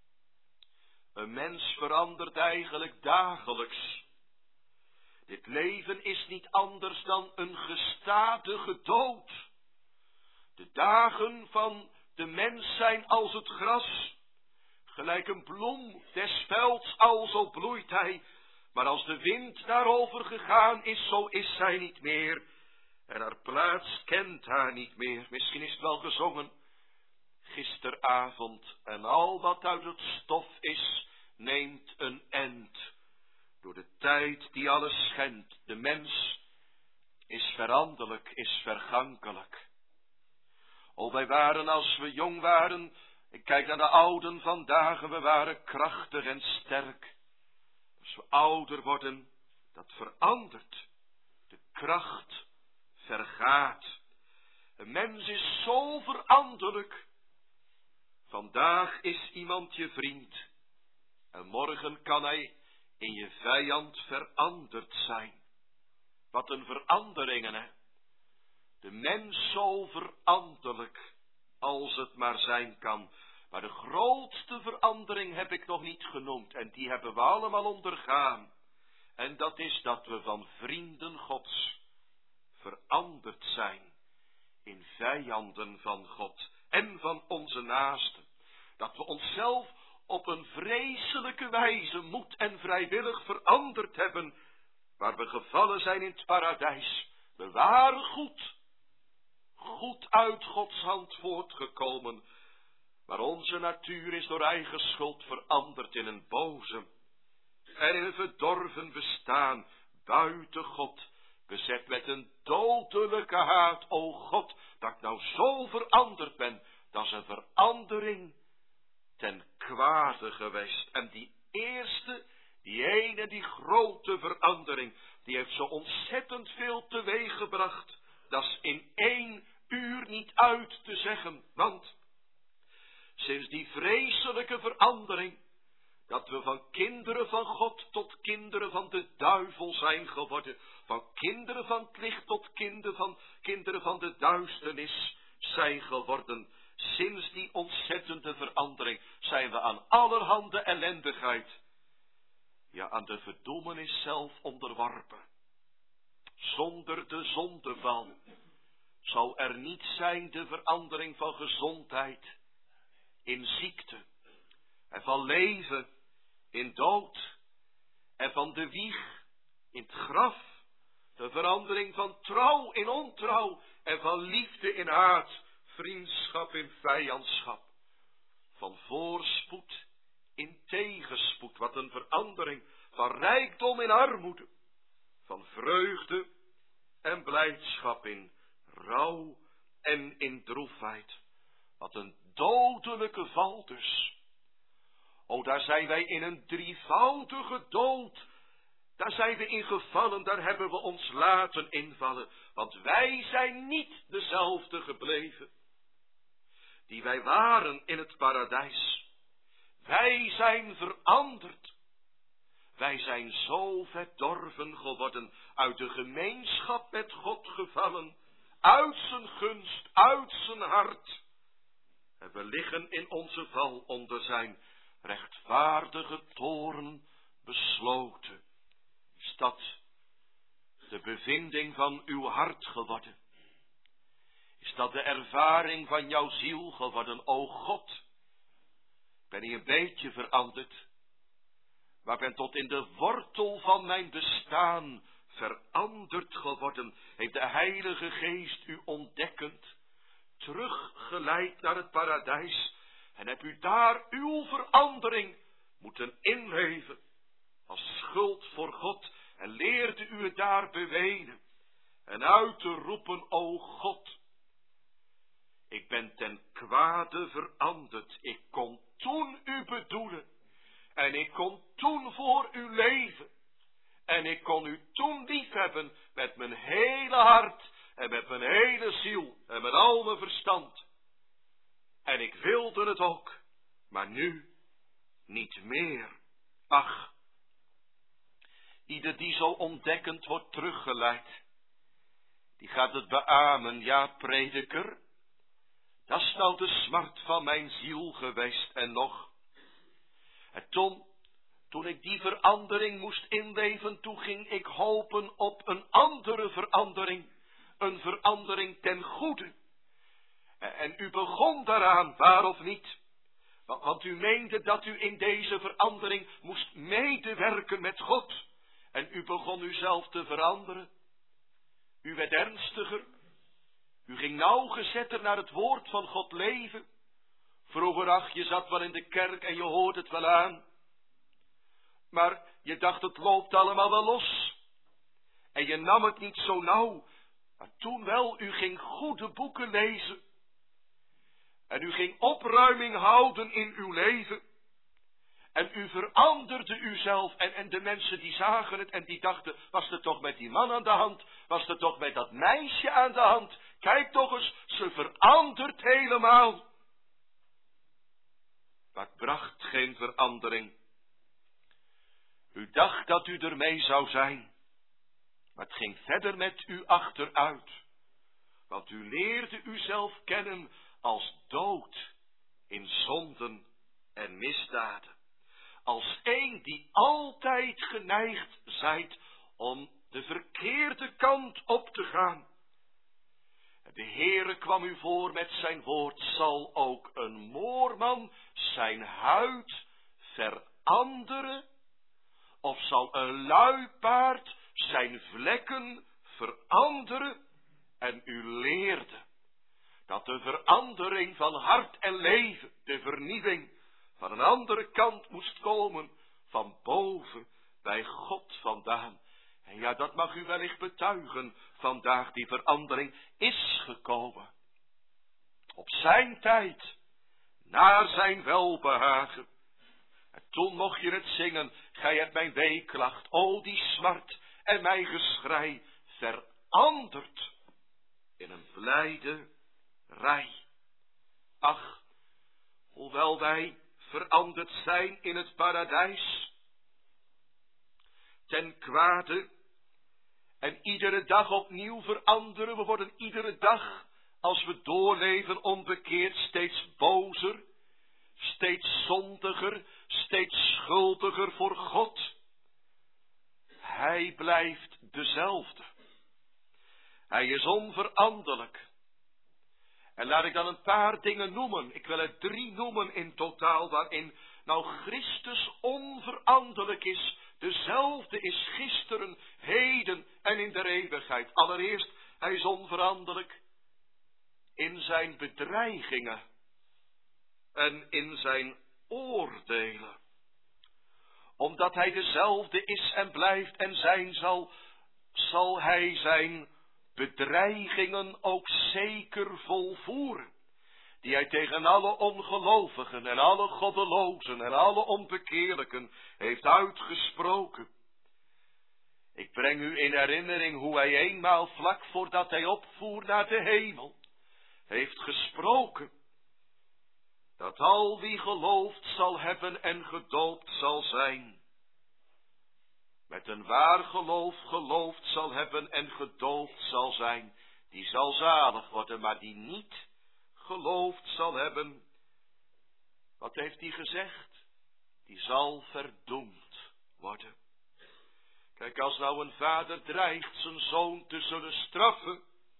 Speaker 2: Een mens verandert eigenlijk dagelijks. Dit leven is niet anders dan een gestadige dood. De dagen van de mens zijn als het gras, gelijk een bloem des velds, alzo bloeit hij. Maar als de wind daarover gegaan is, zo is zij niet meer. En haar plaats kent haar niet meer. Misschien is het wel gezongen gisteravond. En al wat uit het stof is, neemt een end. Door de tijd die alles schendt. De mens is veranderlijk, is vergankelijk. O, wij waren als we jong waren, ik kijk naar de ouden vandaag, we waren krachtig en sterk. Als we ouder worden, dat verandert. De kracht vergaat. Een mens is zo veranderlijk. Vandaag is iemand je vriend. En morgen kan hij in je vijand veranderd zijn. Wat een veranderingen, hè. De mens zo veranderlijk als het maar zijn kan. Maar de grootste verandering heb ik nog niet genoemd. En die hebben we allemaal ondergaan. En dat is dat we van vrienden Gods veranderd zijn in vijanden van God en van onze naasten. Dat we onszelf op een vreselijke wijze moed en vrijwillig veranderd hebben, waar we gevallen zijn in het paradijs. We waren goed, goed uit Gods hand voortgekomen, maar onze natuur is door eigen schuld veranderd in een boze en in een verdorven bestaan, buiten God, bezet met een dodelijke haat. O God, dat ik nou zo veranderd ben, dat is een verandering ten kwade geweest. En die eerste, die ene, die grote verandering, die heeft zo ontzettend veel teweeggebracht. Dat is in één uur niet uit te zeggen, want sinds die vreselijke verandering, dat we van kinderen van God tot kinderen van de duivel zijn geworden, van kinderen van het licht tot kinderen van, kinderen van de duisternis zijn geworden. Sinds die ontzettende verandering zijn we aan allerhande ellendigheid, ja aan de verdoemenis zelf onderworpen. Zonder de zondeval zou er niet zijn de verandering van gezondheid in ziekte, en van leven in dood, en van de wieg in het graf, de verandering van trouw in ontrouw, en van liefde in haat, vriendschap in vijandschap, van voorspoed in tegenspoed, wat een verandering, van rijkdom in armoede, van vreugde en blijdschap in rouw en in droefheid. Wat een dodelijke val dus. O, daar zijn wij in een drievoudige dood. Daar zijn we in gevallen, daar hebben we ons laten invallen. Want wij zijn niet dezelfde gebleven die wij waren in het paradijs. Wij zijn veranderd. Wij zijn zo verdorven geworden, uit de gemeenschap met God gevallen, uit zijn gunst, uit zijn hart. En we liggen in onze val onder zijn rechtvaardige toren besloten. Is dat de bevinding van uw hart geworden? Is dat de ervaring van jouw ziel geworden? O God, ben ik een beetje veranderd, maar ben tot in de wortel van mijn bestaan veranderd geworden. Heeft de Heilige Geest u ontdekkend teruggeleid naar het paradijs, en heb u daar uw verandering moeten inleven als schuld voor God, en leerde u het daar bewenen en uit te roepen: o God, ik ben ten kwade veranderd. Ik kon toen u bedoelen, en ik kon toen voor u leven, en ik kon u toen liefhebben met mijn hele hart, en met mijn hele ziel, en met al mijn verstand. En ik wilde het ook, maar nu niet meer. Ach, ieder die zo ontdekkend wordt teruggeleid, die gaat het beamen: ja, prediker, dat is nou de smart van mijn ziel geweest. En nog, en toen, toen ik die verandering moest inleven, toen ging ik hopen op een andere verandering, een verandering ten goede. En u begon daaraan, waar of niet? Want u meende dat u in deze verandering moest medewerken met God. En u begon uzelf te veranderen. U werd ernstiger. U ging nauwgezetter naar het woord van God leven. Vroeger, ach, je zat wel in de kerk en je hoort het wel aan. Maar je dacht, het loopt allemaal wel los. En je nam het niet zo nauw. Maar toen wel, u ging goede boeken lezen. En u ging opruiming houden in uw leven. En u veranderde uzelf. En, en de mensen die zagen het en die dachten: was er toch met die man aan de hand? Was er toch met dat meisje aan de hand? Kijk toch eens, ze verandert helemaal. Maar het bracht geen verandering. U dacht dat u ermee zou zijn. Maar het ging verder met u achteruit. Want u leerde uzelf kennen als dood in zonden en misdaden. Als een die altijd geneigd zijt om de verkeerde kant op te gaan. De Heere kwam u voor met zijn woord: zal ook een moorman zijn huid veranderen? Of zal een luipaard zijn vlekken veranderen? En u leerde dat de verandering van hart en leven, de vernieuwing, van een andere kant moest komen, van boven bij God vandaan. En ja, dat mag u wellicht betuigen, vandaag die verandering is gekomen. Op zijn tijd, naar zijn welbehagen. En toen mocht je het zingen: gij hebt mijn weeklacht, o die smart en mijn geschrei, veranderd in een blijde rij. Ach, hoewel wij veranderd zijn in het paradijs, ten kwade, en iedere dag opnieuw veranderen, we worden iedere dag, als we doorleven onbekeerd, steeds bozer, steeds zondiger, steeds schuldiger voor God. Hij blijft dezelfde. Hij is onveranderlijk. En laat ik dan een paar dingen noemen. Ik wil er drie noemen in totaal, waarin nou Christus onveranderlijk is. Dezelfde is gisteren, heden en in de eeuwigheid. Allereerst, hij is onveranderlijk in zijn bedreigingen en in zijn oordelen. Omdat hij dezelfde is en blijft en zijn zal, zal hij zijn bedreigingen ook zeker volvoeren. Die hij tegen alle ongelovigen en alle goddelozen en alle onbekeerlijken heeft uitgesproken. Ik breng u in herinnering hoe hij eenmaal vlak voordat hij opvoer naar de hemel heeft gesproken. Dat al wie geloofd zal hebben en gedoopt zal zijn. Met een waar geloof geloofd zal hebben en gedoopt zal zijn. Die zal zalig worden, maar die niet geloofd zal hebben. Wat heeft hij gezegd? Die zal verdoemd worden. Kijk, als nou een vader dreigt zijn zoon te zullen straffen.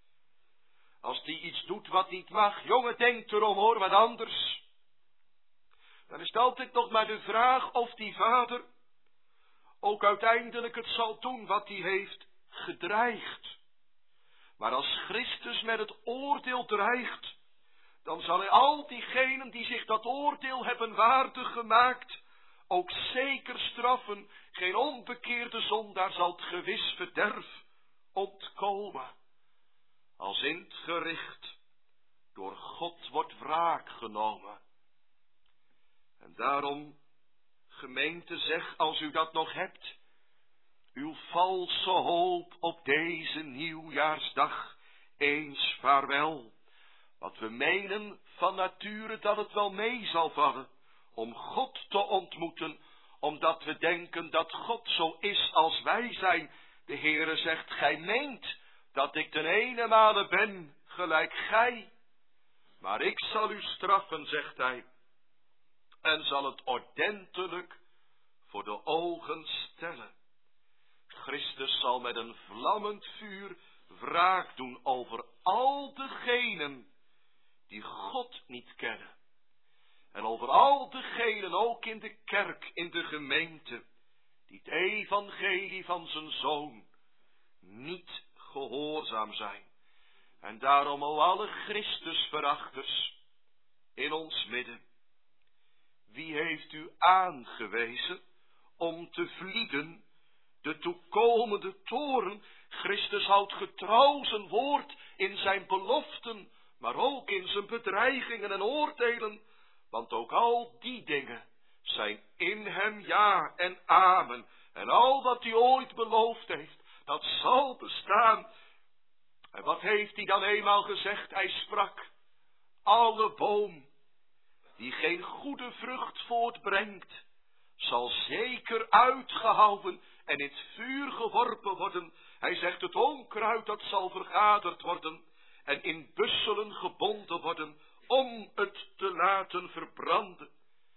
Speaker 2: Als die iets doet wat niet mag. Jongen, denk erom hoor, wat anders. Dan is het altijd nog maar de vraag of die vader ook uiteindelijk het zal doen wat hij heeft gedreigd. Maar als Christus met het oordeel dreigt, dan zal hij al diegenen die zich dat oordeel hebben waardig gemaakt, ook zeker straffen. Geen onbekeerde zondaar zal het gewis verderf ontkomen. Als in het gericht door God wordt wraak genomen. En daarom, gemeente, zeg, als u dat nog hebt, uw valse hoop op deze nieuwjaarsdag eens vaarwel. Wat we menen van nature dat het wel mee zal vallen om God te ontmoeten, omdat we denken dat God zo is als wij zijn. De Heere zegt, gij meent dat ik ten ene male ben gelijk gij, maar ik zal u straffen, zegt hij, en zal het ordentelijk voor de ogen stellen. Christus zal met een vlammend vuur wraak doen over al degenen die God niet kennen. En over al degenen, ook in de kerk, in de gemeente, die het evangelie van zijn zoon niet gehoorzaam zijn. En daarom, o alle Christusverachters in ons midden, wie heeft u aangewezen om te vlieden de toekomende toren? Christus houdt getrouw zijn woord in zijn beloften, maar ook in zijn bedreigingen en oordelen. Want ook al die dingen zijn in hem ja en amen. En al wat hij ooit beloofd heeft, dat zal bestaan. En wat heeft hij dan eenmaal gezegd? Hij sprak, alle boom die geen goede vrucht voortbrengt, zal zeker uitgehouwen en in het vuur geworpen worden. Hij zegt, het onkruid dat zal vergaderd worden en in busselen gebonden worden om het te laten verbranden.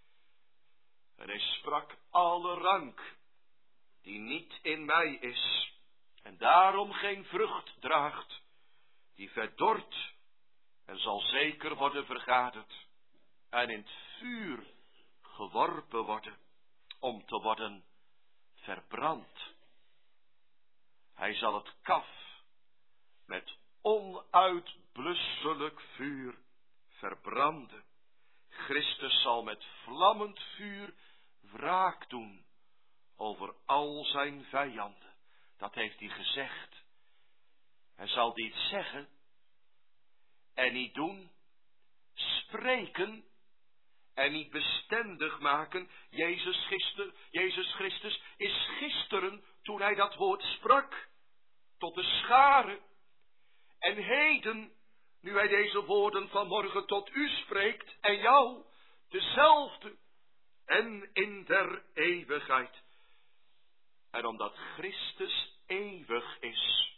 Speaker 2: En hij sprak, alle rank die niet in mij is en daarom geen vrucht draagt, die verdort en zal zeker worden vergaderd en in het vuur geworpen worden om te worden verbrand. Hij zal het kaf met onuitblusselijk vuur verbranden. Christus zal met vlammend vuur wraak doen over al zijn vijanden. Dat heeft hij gezegd. En zal hij het zeggen en niet doen, spreken en niet bestendig maken. Jezus, gister, Jezus Christus is gisteren, toen hij dat woord sprak, tot de schare. En heden, nu hij deze woorden vanmorgen tot u spreekt en jou, dezelfde en in der eeuwigheid. En omdat Christus eeuwig is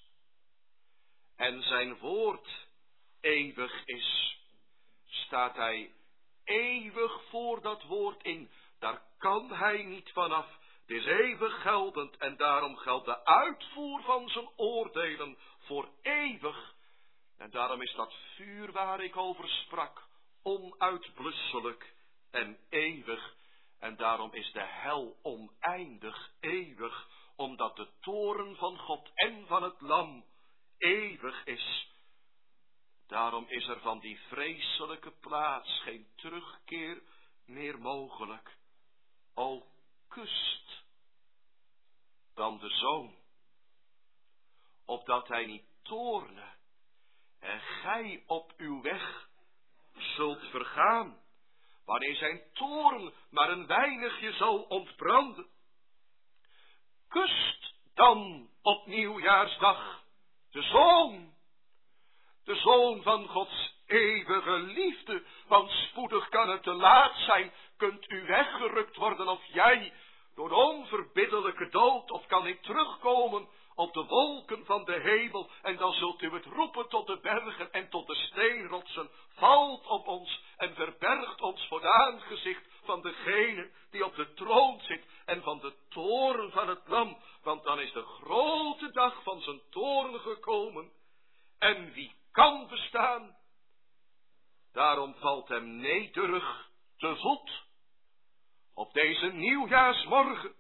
Speaker 2: en zijn woord eeuwig is, staat hij eeuwig voor dat woord in. Daar kan hij niet vanaf. Het is eeuwig geldend en daarom geldt de uitvoer van zijn oordelen voor eeuwig. En daarom is dat vuur waar ik over sprak onuitblusselijk en eeuwig. En daarom is de hel oneindig eeuwig, omdat de toorn van God en van het lam eeuwig is. Daarom is er van die vreselijke plaats geen terugkeer meer mogelijk. O, kust dan de Zoon, opdat hij niet toorne en gij op uw weg zult vergaan, wanneer zijn toorn maar een weinigje zal ontbranden. Kust dan op nieuwjaarsdag de Zoon, de Zoon van Gods eeuwige liefde, want spoedig kan het te laat zijn, kunt u weggerukt worden of jij door de onverbiddelijke dood, of kan ik terugkomen op de wolken van de hemel, en dan zult u het roepen tot de bergen en tot de steenrotsen, valt op ons en verbergt ons voor het aangezicht van degene die op de troon zit en van de toorn van het lam, want dan is de grote dag van zijn toorn gekomen. En wie kan bestaan? Daarom valt hem nederig te voet op deze nieuwjaarsmorgen.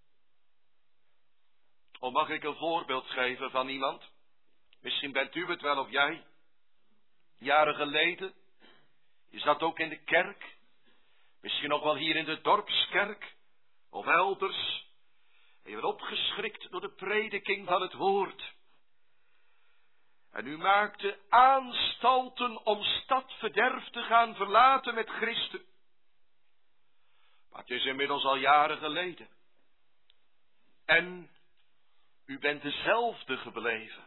Speaker 2: Of mag ik een voorbeeld geven van iemand? Misschien bent u het wel of jij. Jaren geleden. Je zat ook in de kerk. Misschien nog wel hier in de dorpskerk. Of elders. En je werd opgeschrikt door de prediking van het woord. En u maakte aanstalten om stadverderf te gaan verlaten met Christus. Maar het is inmiddels al jaren geleden. En u bent dezelfde gebleven.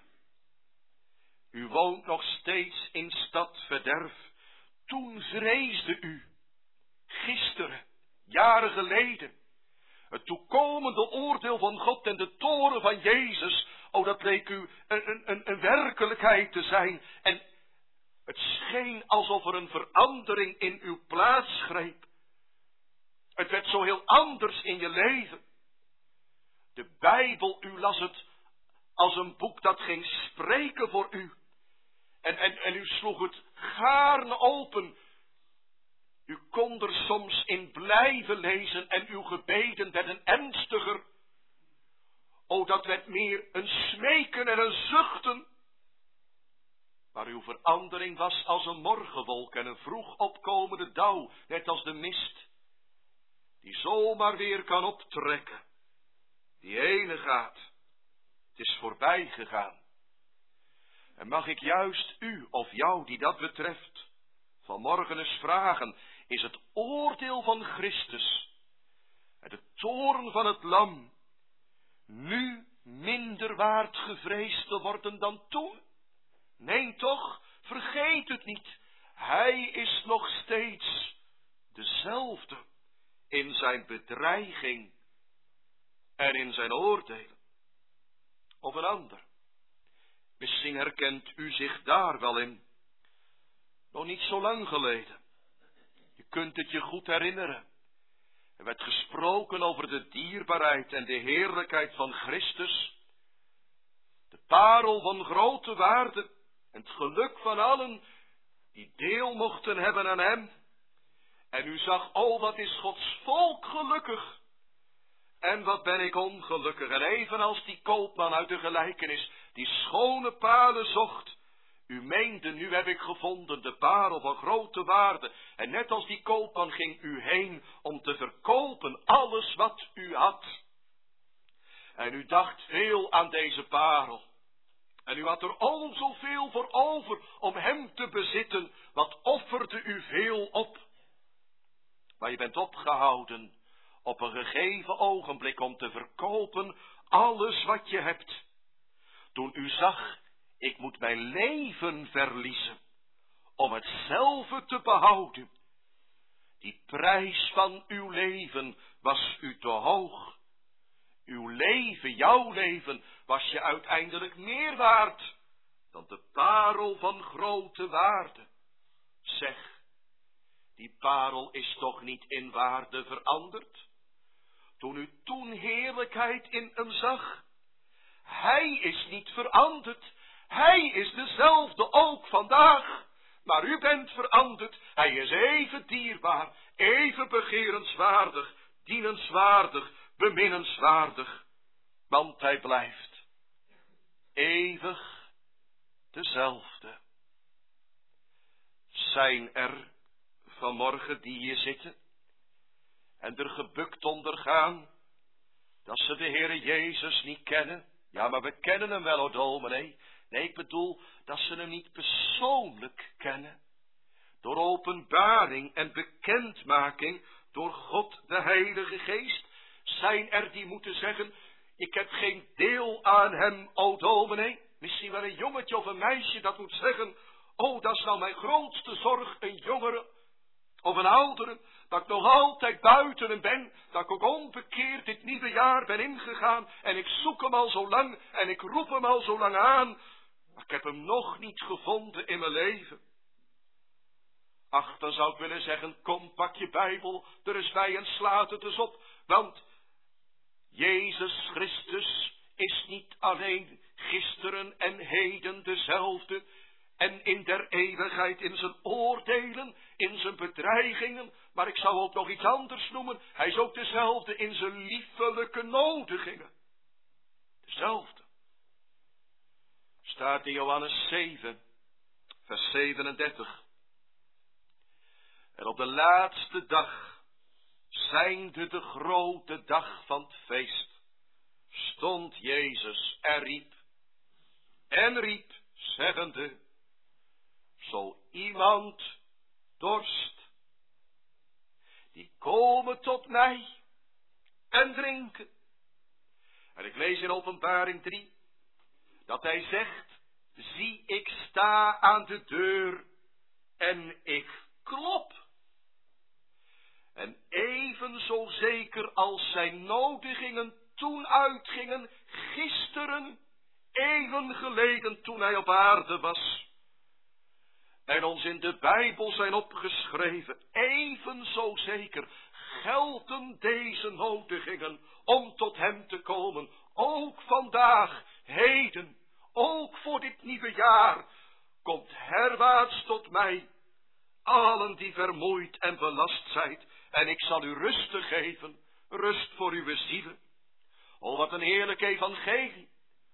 Speaker 2: U woont nog steeds in stadverderf. Toen vreesde u, gisteren, jaren geleden, het toekomende oordeel van God en de toren van Jezus. O, dat leek u een, een, een werkelijkheid te zijn. En het scheen alsof er een verandering in uw plaats greep. Het werd zo heel anders in je leven. De Bijbel, u las het als een boek dat ging spreken voor u. En, en, en u sloeg het gaarne open. U kon er soms in blijven lezen en uw gebeden werden ernstiger. O, dat werd meer een smeken en een zuchten. Maar uw verandering was als een morgenwolk en een vroeg opkomende dauw, net als de mist, die zomaar weer kan optrekken. Die ene gaat, het is voorbij gegaan. En mag ik juist u of jou die dat betreft vanmorgen eens vragen, is het oordeel van Christus en de toorn van het lam nu minder waard gevreesd te worden dan toen? Nee toch, vergeet het niet. Hij is nog steeds dezelfde in zijn bedreiging en in zijn oordelen. Of een ander. Misschien herkent u zich daar wel in. Nog niet zo lang geleden. Je kunt het je goed herinneren. Er werd gesproken over de dierbaarheid en de heerlijkheid van Christus. De parel van grote waarde en het geluk van allen die deel mochten hebben aan hem. En u zag, oh wat is Gods volk gelukkig. En wat ben ik ongelukkig. En evenals die koopman uit de gelijkenis die schone palen zocht. U meende, nu heb ik gevonden de parel van grote waarde. En net als die koopman ging u heen om te verkopen alles wat u had. En u dacht veel aan deze parel. En u had er al zoveel voor over om hem te bezitten. Wat offerde u veel op. Maar je bent opgehouden op een gegeven ogenblik om te verkopen alles wat je hebt. Toen u zag, ik moet mijn leven verliezen om hetzelfde te behouden. Die prijs van uw leven was u te hoog. Uw leven, jouw leven, was je uiteindelijk meer waard dan de parel van grote waarde. Zeg, die parel is toch niet in waarde veranderd? Toen u toen heerlijkheid in hem zag, hij is niet veranderd. Hij is dezelfde ook vandaag. Maar u bent veranderd. Hij is even dierbaar, even begerenswaardig, dienenswaardig, beminnenswaardig. Want hij blijft eeuwig dezelfde. Zijn er vanmorgen die hier zitten en er gebukt onder gaan, dat ze de Heere Jezus niet kennen? Ja, maar we kennen hem wel, o dominee. Nee, ik bedoel dat ze hem niet persoonlijk kennen. Door openbaring en bekendmaking door God de Heilige Geest. Zijn er die moeten zeggen, ik heb geen deel aan hem, o dominee. Misschien wel een jongetje of een meisje dat moet zeggen, oh, dat is nou mijn grootste zorg, een jongere of een oudere, dat ik nog altijd buiten hem ben, dat ik ook onbekeerd dit nieuwe jaar ben ingegaan en ik zoek hem al zo lang en ik roep hem al zo lang aan, maar ik heb hem nog niet gevonden in mijn leven. Ach, dan zou ik willen zeggen, kom, pak je Bijbel er eens bij en slaat het eens op, want Jezus Christus is niet alleen gisteren en heden dezelfde, en in der eeuwigheid in zijn oordelen, in zijn bedreigingen, maar ik zou ook nog iets anders noemen. Hij is ook dezelfde in zijn liefelijke nodigingen. Dezelfde. Staat in Johannes zeven, vers zevenendertig. En op de laatste dag, zijnde de grote dag van het feest, stond Jezus en riep, en riep, zeggende, zo iemand dorst, die komen tot mij en drinken. En ik lees in Openbaring drie, dat hij zegt, zie ik sta aan de deur en ik klop. En evenzo zeker als zijn nodigingen toen uitgingen, gisteren, eeuwen geleden toen hij op aarde was, en ons in de Bijbel zijn opgeschreven, evenzo zeker gelden deze nodigingen om tot hem te komen, ook vandaag, heden, ook voor dit nieuwe jaar, komt herwaarts tot mij, allen die vermoeid en belast zijt, en ik zal u rust geven, rust voor uw zielen. O, wat een heerlijk evangelie,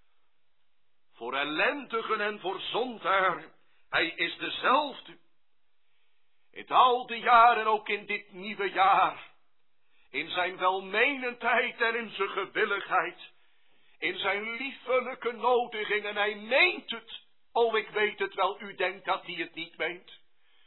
Speaker 2: voor ellendigen en voor zondaren. Hij is dezelfde. In al die jaren, ook in dit nieuwe jaar. In zijn welmenendheid en in zijn gewilligheid. In zijn liefelijke nodigingen. Hij meent het. Oh, ik weet het wel, u denkt dat hij het niet meent.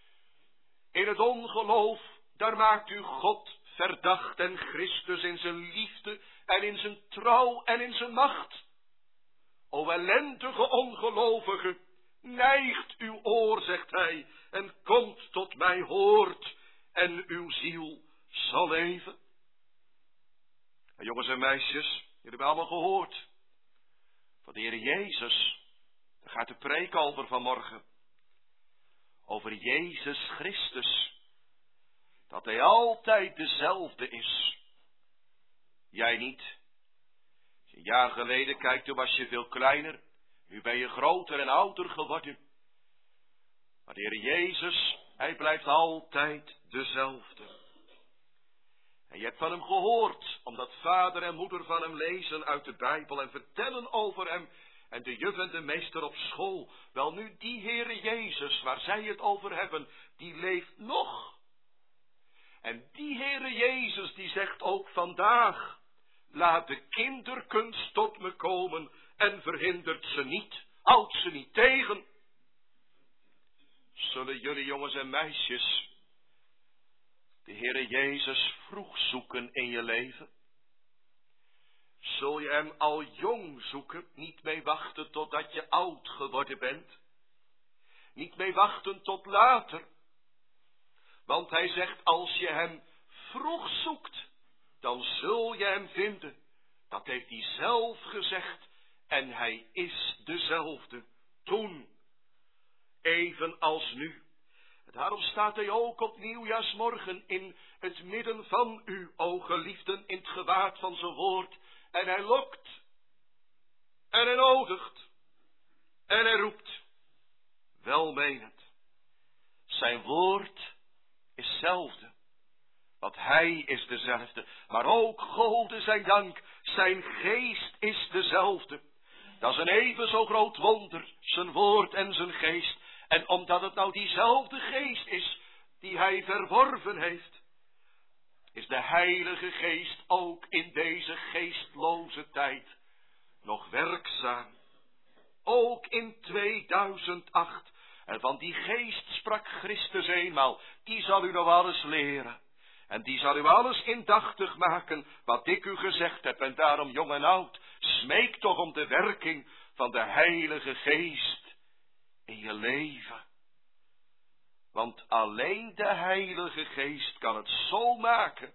Speaker 2: In het ongeloof, daar maakt u God verdacht en Christus in zijn liefde en in zijn trouw en in zijn macht. O ellendige ongelovige, neigt uw oor, zegt hij, en komt tot mij, hoort, en uw ziel zal leven. En jongens en meisjes, jullie hebben allemaal gehoord van de Heer Jezus. Daar gaat de preek over vanmorgen. Over Jezus Christus. Dat hij altijd dezelfde is. Jij niet. Als je een jaar geleden kijkt, toen was je veel kleiner. Nu ben je groter en ouder geworden. Maar de Heer Jezus, hij blijft altijd dezelfde. En je hebt van hem gehoord, omdat vader en moeder van hem lezen uit de Bijbel en vertellen over hem. En de juf en de meester op school. Wel nu, die Heere Jezus, waar zij het over hebben, die leeft nog. En die Heere Jezus, die zegt ook vandaag, laat de kinderkunst tot me komen en verhindert ze niet, houdt ze niet tegen. Zullen jullie jongens en meisjes de Heere Jezus vroeg zoeken in je leven? Zul je hem al jong zoeken, niet mee wachten totdat je oud geworden bent? Niet mee wachten tot later? Want hij zegt, als je hem vroeg zoekt, dan zul je hem vinden. Dat heeft hij zelf gezegd. En hij is dezelfde. Toen, even als nu. Daarom staat hij ook op nieuwjaarsmorgen in het midden van u, o geliefden, in het gewaad van zijn woord. En hij lokt. En hij nodigt. En hij roept, welmenend. Zijn woord is hetzelfde. Want hij is dezelfde. Maar ook, Gode zijn dank, zijn geest is dezelfde. Dat is een even zo groot wonder, zijn woord en zijn geest. En omdat het nou diezelfde geest is, die hij verworven heeft, is de Heilige Geest ook in deze geestloze tijd nog werkzaam. Ook in tweeduizend acht. En van die geest sprak Christus eenmaal, die zal u nog alles leren. En die zal u alles indachtig maken, wat ik u gezegd heb. En daarom, jong en oud, smeek toch om de werking van de Heilige Geest in je leven. Want alleen de Heilige Geest kan het zo maken,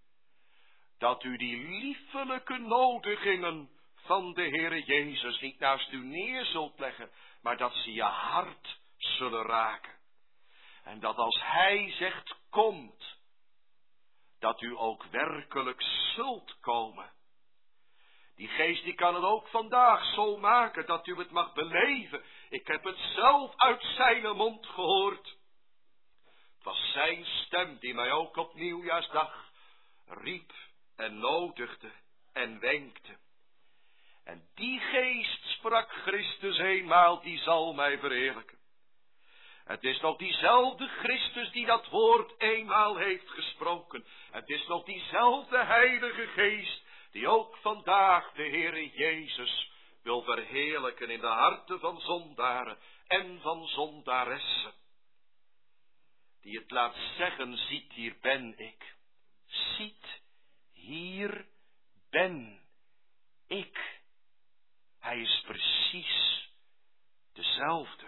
Speaker 2: dat u die liefelijke nodigingen van de Heere Jezus niet naast u neer zult leggen, maar dat ze je hart zullen raken. En dat als Hij zegt, komt, dat u ook werkelijk zult komen. Die geest die kan het ook vandaag zo maken, dat u het mag beleven. Ik heb het zelf uit zijn mond gehoord. Het was zijn stem die mij ook op nieuwjaarsdag riep en nodigde en wenkte. En die geest, sprak Christus eenmaal, die zal mij verheerlijken. Het is nog diezelfde Christus die dat woord eenmaal heeft gesproken. Het is nog diezelfde Heilige Geest die ook vandaag de Heere Jezus wil verheerlijken in de harten van zondaren en van zondaressen. Die het laat zeggen, ziet, hier ben ik. Ziet, hier ben ik. Hij is precies dezelfde.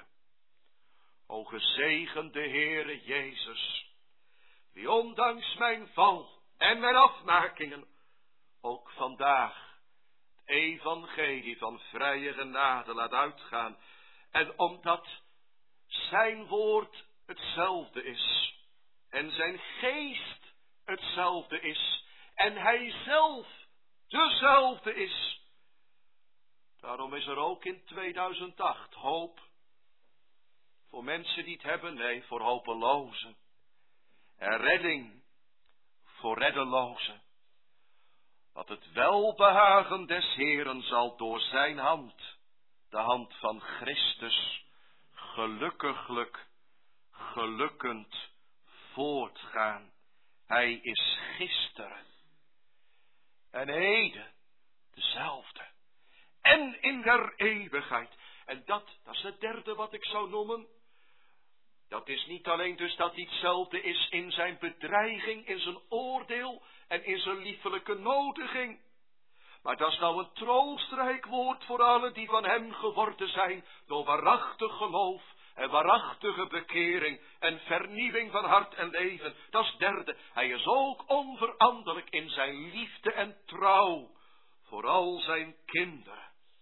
Speaker 2: O gezegende Heere Jezus, die ondanks mijn val en mijn afmakingen ook vandaag het evangelie van vrije genade laat uitgaan. En omdat zijn woord hetzelfde is en zijn geest hetzelfde is en hij zelf dezelfde is. Daarom is er ook in tweeduizend acht hoop voor mensen die het hebben, nee, voor hopelozen. En redding voor reddelozen. Dat het welbehagen des Heeren zal door zijn hand, de hand van Christus, gelukkiglijk, gelukkend voortgaan. Hij is gisteren en heden dezelfde. En in der eeuwigheid. En dat, dat is het derde wat ik zou noemen. Dat is niet alleen dus dat hij hetzelfde is in zijn bedreiging, in zijn oordeel en in zijn liefelijke nodiging. Maar dat is nou een troostrijk woord voor allen die van hem geworden zijn door waarachtig geloof en waarachtige bekering en vernieuwing van hart en leven. Dat is het derde. Hij is ook onveranderlijk in zijn liefde en trouw voor al zijn kinderen.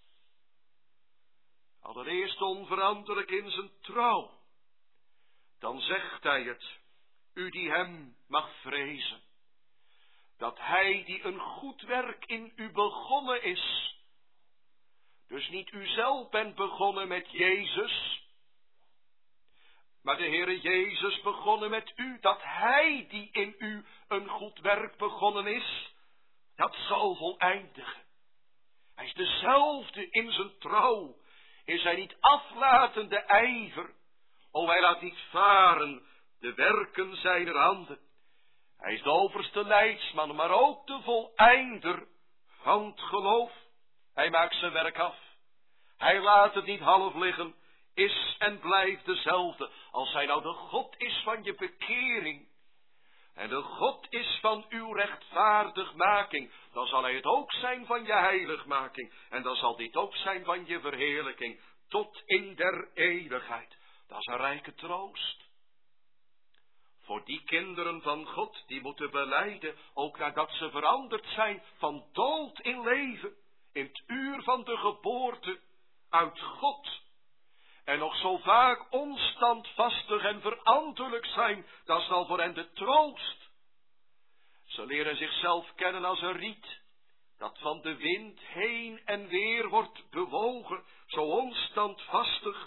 Speaker 2: Allereerst onveranderlijk in zijn trouw. Dan zegt hij het, u die hem mag vrezen, dat hij die een goed werk in u begonnen is, dus niet u zelf bent begonnen met Jezus, maar de Heere Jezus begonnen met u, dat hij die in u een goed werk begonnen is, dat zal voleindigen. Hij is dezelfde in zijn trouw, is hij niet aflatende ijver. O, hij laat niet varen de werken zijner handen. Hij is de overste leidsman, maar ook de voleinder van het geloof. Hij maakt zijn werk af. Hij laat het niet half liggen, is en blijft dezelfde. Als hij nou de God is van je bekering en de God is van uw rechtvaardigmaking, dan zal hij het ook zijn van je heiligmaking. En dan zal dit ook zijn van je verheerlijking tot in der eeuwigheid. Dat is een rijke troost. Voor die kinderen van God, die moeten belijden, ook nadat ze veranderd zijn van dood in leven, in het uur van de geboorte, uit God. En nog zo vaak onstandvastig en veranderlijk zijn, dat is al voor hen de troost. Ze leren zichzelf kennen als een riet, dat van de wind heen en weer wordt bewogen, zo onstandvastig.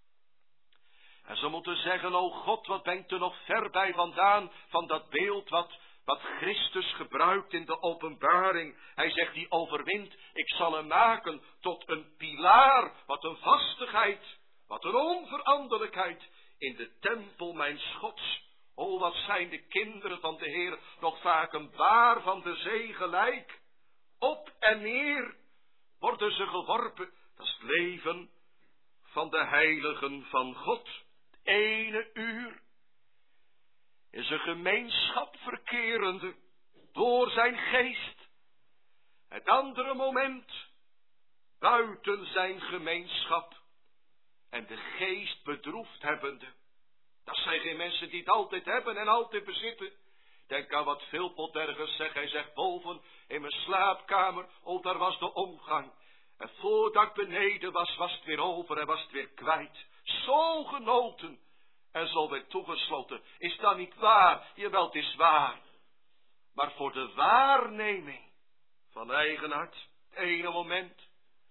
Speaker 2: En ze moeten zeggen, o God, wat ben ik er nog ver bij vandaan van dat beeld wat, wat Christus gebruikt in de openbaring. Hij zegt, die overwint, ik zal hem maken tot een pilaar, wat een vastigheid, wat een onveranderlijkheid in de tempel mijns Gods. O, wat zijn de kinderen van de Heer nog vaak een baar van de zee gelijk. Op en neer worden ze geworpen. Dat is het leven van de heiligen van God. Het ene uur is een gemeenschap verkerende door zijn geest. Het andere moment buiten zijn gemeenschap en de geest bedroefd hebbende. Dat zijn geen mensen die het altijd hebben en altijd bezitten. Denk aan wat Philpot ergens zegt. Hij zegt, boven in mijn slaapkamer, oh, daar was de omgang. En voordat ik beneden was, was het weer over en was het weer kwijt. Zo genoten en zo weer toegesloten. Is dat niet waar? Jawel, het is waar. Maar voor de waarneming van eigen hart, het ene moment.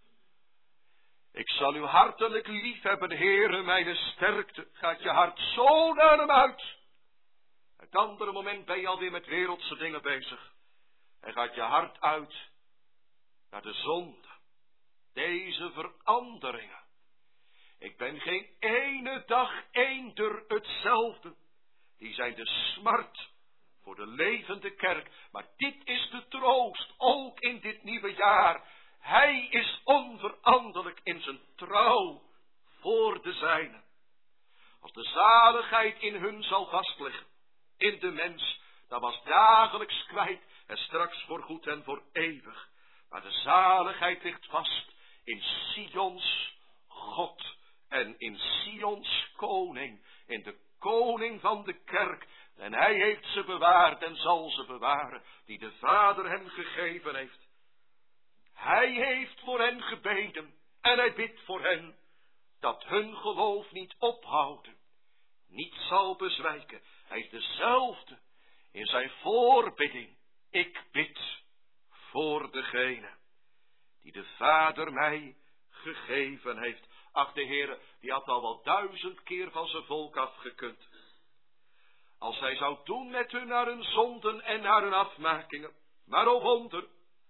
Speaker 2: Ik zal u hartelijk lief hebben, Heere, mijn sterkte. Gaat je hart zo naar hem uit. Het andere moment ben je alweer met wereldse dingen bezig. En gaat je hart uit naar de zonde. Deze veranderingen. Ik ben geen ene dag eender hetzelfde. Die zijn de smart voor de levende kerk. Maar dit is de troost, ook in dit nieuwe jaar. Hij is onveranderlijk in zijn trouw voor de zijnen. Als de zaligheid in hun zal vastliggen, in de mens, dan was dagelijks kwijt en straks voor goed en voor eeuwig. Maar de zaligheid ligt vast in Sions God en in Sions koning, in de koning van de kerk. En hij heeft ze bewaard en zal ze bewaren, die de Vader hem gegeven heeft. Hij heeft voor hen gebeden en hij bidt voor hen, dat hun geloof niet ophouden, niet zal bezwijken. Hij is dezelfde in zijn voorbidding. Ik bid voor degene die de Vader mij gegeven heeft. Ach, de Heere, die had al wel duizend keer van zijn volk afgekund. Als hij zou doen met hun naar hun zonden en naar hun afmakingen. Maar o wonder,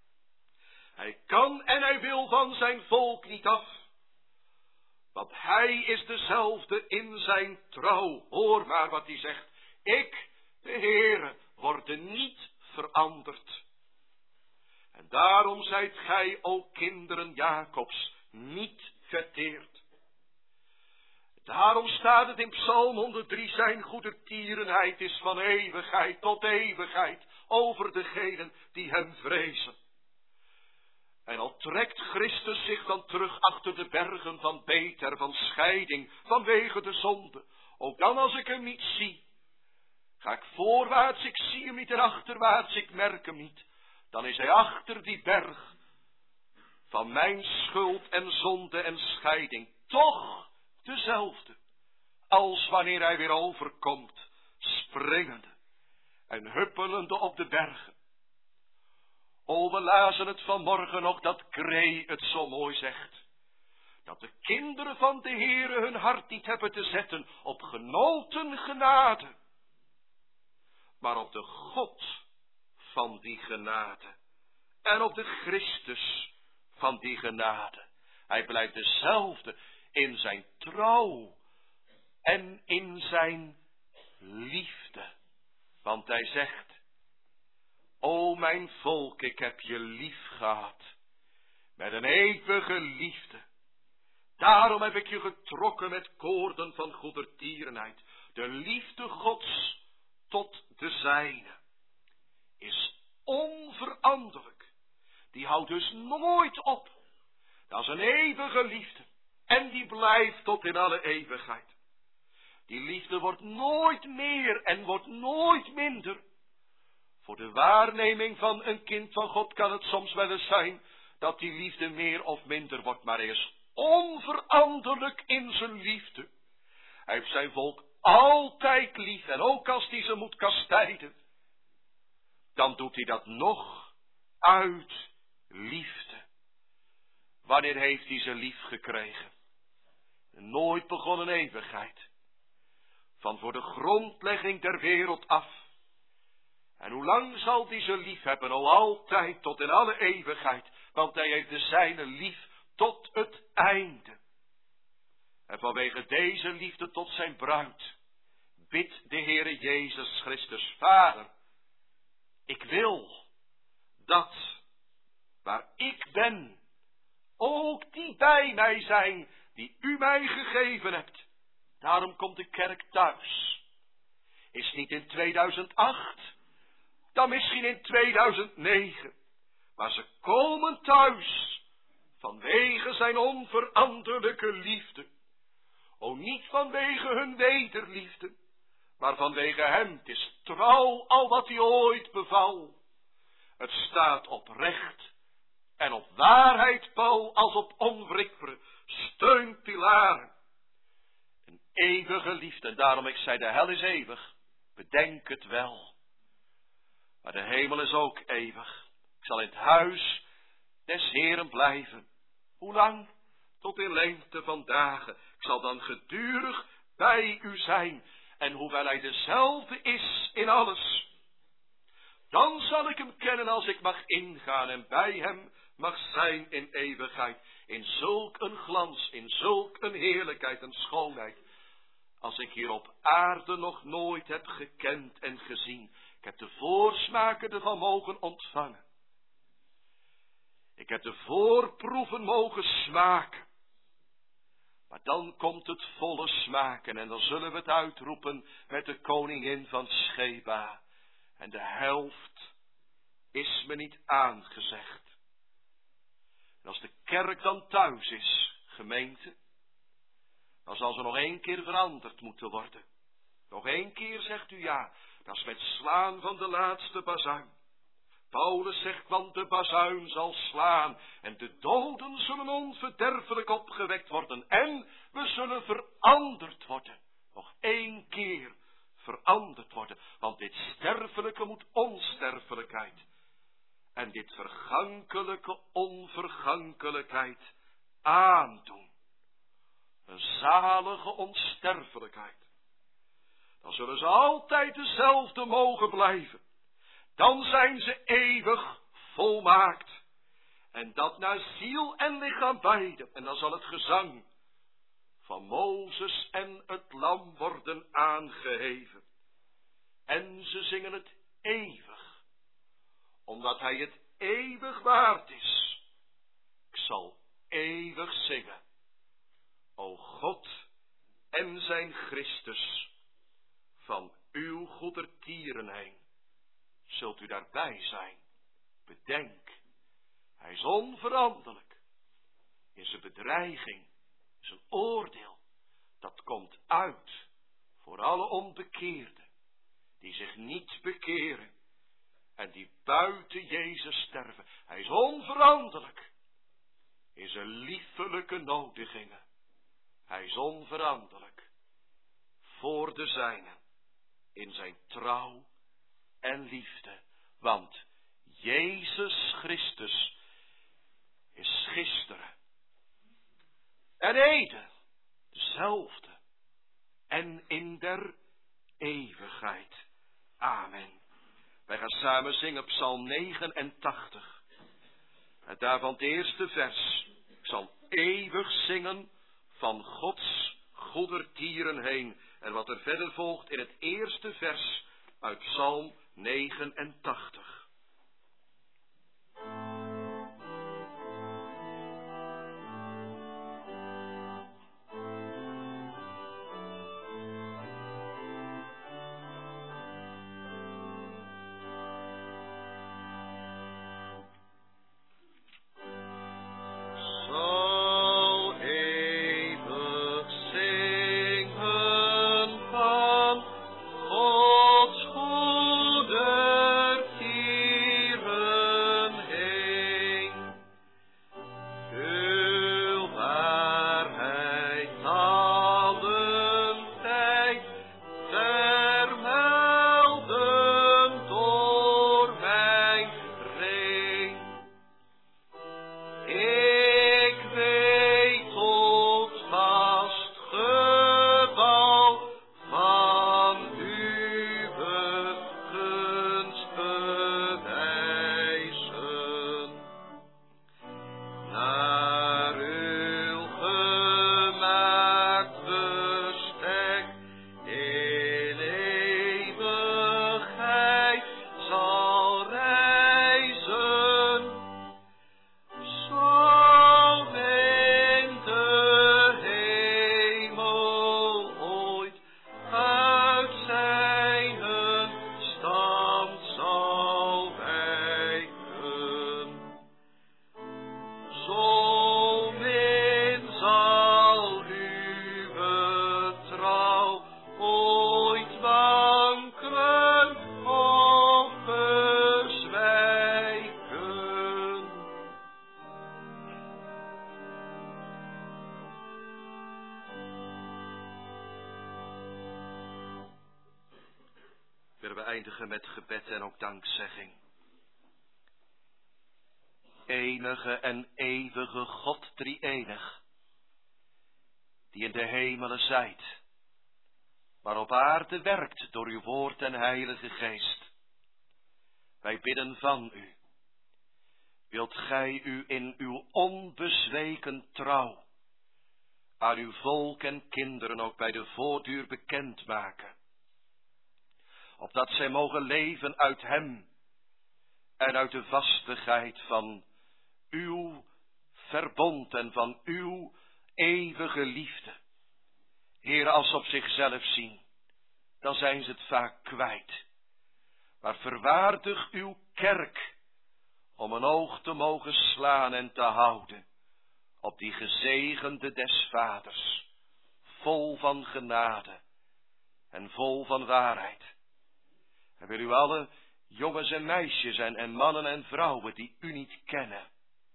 Speaker 2: hij kan en hij wil van zijn volk niet af. Want hij is dezelfde in zijn trouw. Hoor maar wat hij zegt. Ik, de Heere, worde niet veranderd. En daarom zijt gij, o kinderen Jacobs, niet verteerd. Daarom staat het in Psalm honderddrie, zijn goedertierenheid is van eeuwigheid tot eeuwigheid over degenen die hem vrezen. En al trekt Christus zich dan terug achter de bergen van Beter, van scheiding, vanwege de zonde. Ook dan als ik hem niet zie, ga ik voorwaarts, ik zie hem niet, en achterwaarts, ik merk hem niet. Dan is hij achter die berg van mijn schuld en zonde en scheiding toch dezelfde, als wanneer hij weer overkomt, springende en huppelende op de bergen. O, we lazen het vanmorgen nog, dat Grey het zo mooi zegt. Dat de kinderen van de Heere hun hart niet hebben te zetten op genoten genade, maar op de God van die genade. En op de Christus van die genade. Hij blijft dezelfde in zijn trouw en in zijn liefde. Want hij zegt, o mijn volk, ik heb je lief gehad, met een eeuwige liefde. Daarom heb ik je getrokken met koorden van goedertierenheid. De liefde Gods tot de zijne is onveranderlijk. Die houdt dus nooit op. Dat is een eeuwige liefde. En die blijft tot in alle eeuwigheid. Die liefde wordt nooit meer en wordt nooit minder. Voor de waarneming van een kind van God kan het soms wel eens zijn dat die liefde meer of minder wordt, maar hij is onveranderlijk in zijn liefde. Hij heeft zijn volk altijd lief, en ook als hij ze moet kastijden, dan doet hij dat nog uit Liefde. Wanneer heeft hij ze lief gekregen? Een nooit begonnen eeuwigheid. Van voor de grondlegging der wereld af. En hoe lang zal hij ze lief hebben? O altijd, tot in alle eeuwigheid. Want hij heeft de zijne lief tot het einde. En vanwege deze liefde tot zijn bruid bidt de Heere Jezus Christus: Vader, ik wil dat waar ik ben, ook die bij mij zijn die u mij gegeven hebt. Daarom komt de kerk thuis. Is niet in tweeduizend acht, dan misschien in tweeduizend negen. Maar ze komen thuis vanwege zijn onveranderlijke liefde. O, niet vanwege hun wederliefde, maar vanwege hem. Het is trouw al wat hij ooit beval. Het staat op recht en op waarheid, Paul, als op onwrikbare steunpilaren. Een eeuwige liefde, en daarom ik zei, de hel is eeuwig. Bedenk het wel. Maar de hemel is ook eeuwig. Ik zal in het huis des Heeren blijven. Hoe lang? Tot in lengte van dagen. Ik zal dan gedurig bij u zijn. En hoewel hij dezelfde is in alles, dan zal ik hem kennen als ik mag ingaan en bij hem mag zijn in eeuwigheid. In zulk een glans, in zulk een heerlijkheid en schoonheid, als ik hier op aarde nog nooit heb gekend en gezien. Ik heb de voorsmaken ervan mogen ontvangen. Ik heb de voorproeven mogen smaken. Maar dan komt het volle smaken en dan zullen we het uitroepen met de koningin van Sheba. En de helft is me niet aangezegd. En als de kerk dan thuis is, gemeente, dan zal ze nog één keer veranderd moeten worden. Nog één keer, zegt u, ja, dat is met slaan van de laatste bazuin. Paulus zegt, want de bazuin zal slaan en de doden zullen onverderfelijk opgewekt worden en we zullen veranderd worden. Nog één keer veranderd worden, want dit sterfelijke moet onsterfelijkheid en dit vergankelijke onvergankelijkheid aandoen. Een zalige onsterfelijkheid. Dan zullen ze altijd dezelfde mogen blijven. Dan zijn ze eeuwig volmaakt. En dat naar ziel en lichaam beide. En dan zal het gezang van Mozes en het lam worden aangeheven. En ze zingen het eeuwig. Omdat hij het eeuwig waard is. Ik zal eeuwig zingen. O God en zijn Christus, van uw goedertierenheen. Zult u daarbij zijn? Bedenk, hij is onveranderlijk. In zijn bedreiging, zijn oordeel, dat komt uit voor alle onbekeerden, die zich niet bekeren en die buiten Jezus sterven. Hij is onveranderlijk in zijn liefelijke nodigingen. Hij is onveranderlijk voor de zijnen in zijn trouw en liefde, want Jezus Christus is gisteren en heden dezelfde en in der eeuwigheid. Amen. Wij gaan samen zingen Psalm negenentachtig. En daarvan het eerste vers. Ik zal eeuwig zingen van Gods goedertieren heen. En wat er verder volgt in het eerste vers uit Psalm negenentachtig.
Speaker 3: Gods goedertieren.
Speaker 2: eindigen met gebed en ook dankzegging. Enige en eeuwige God, drie-enig, die in de hemelen zijt, maar op aarde werkt door uw woord en heilige geest. Wij bidden van u, wilt gij u in uw onbezweken trouw aan uw volk en kinderen ook bij de voordeur bekendmaken, opdat zij mogen leven uit hem en uit de vastigheid van uw verbond en van uw eeuwige liefde. Heere, als ze op zichzelf zien, dan zijn ze het vaak kwijt. Maar verwaardig uw kerk om een oog te mogen slaan en te houden op die gezegende des vaders, vol van genade en vol van waarheid. En wil u alle jongens en meisjes en, en mannen en vrouwen die u niet kennen,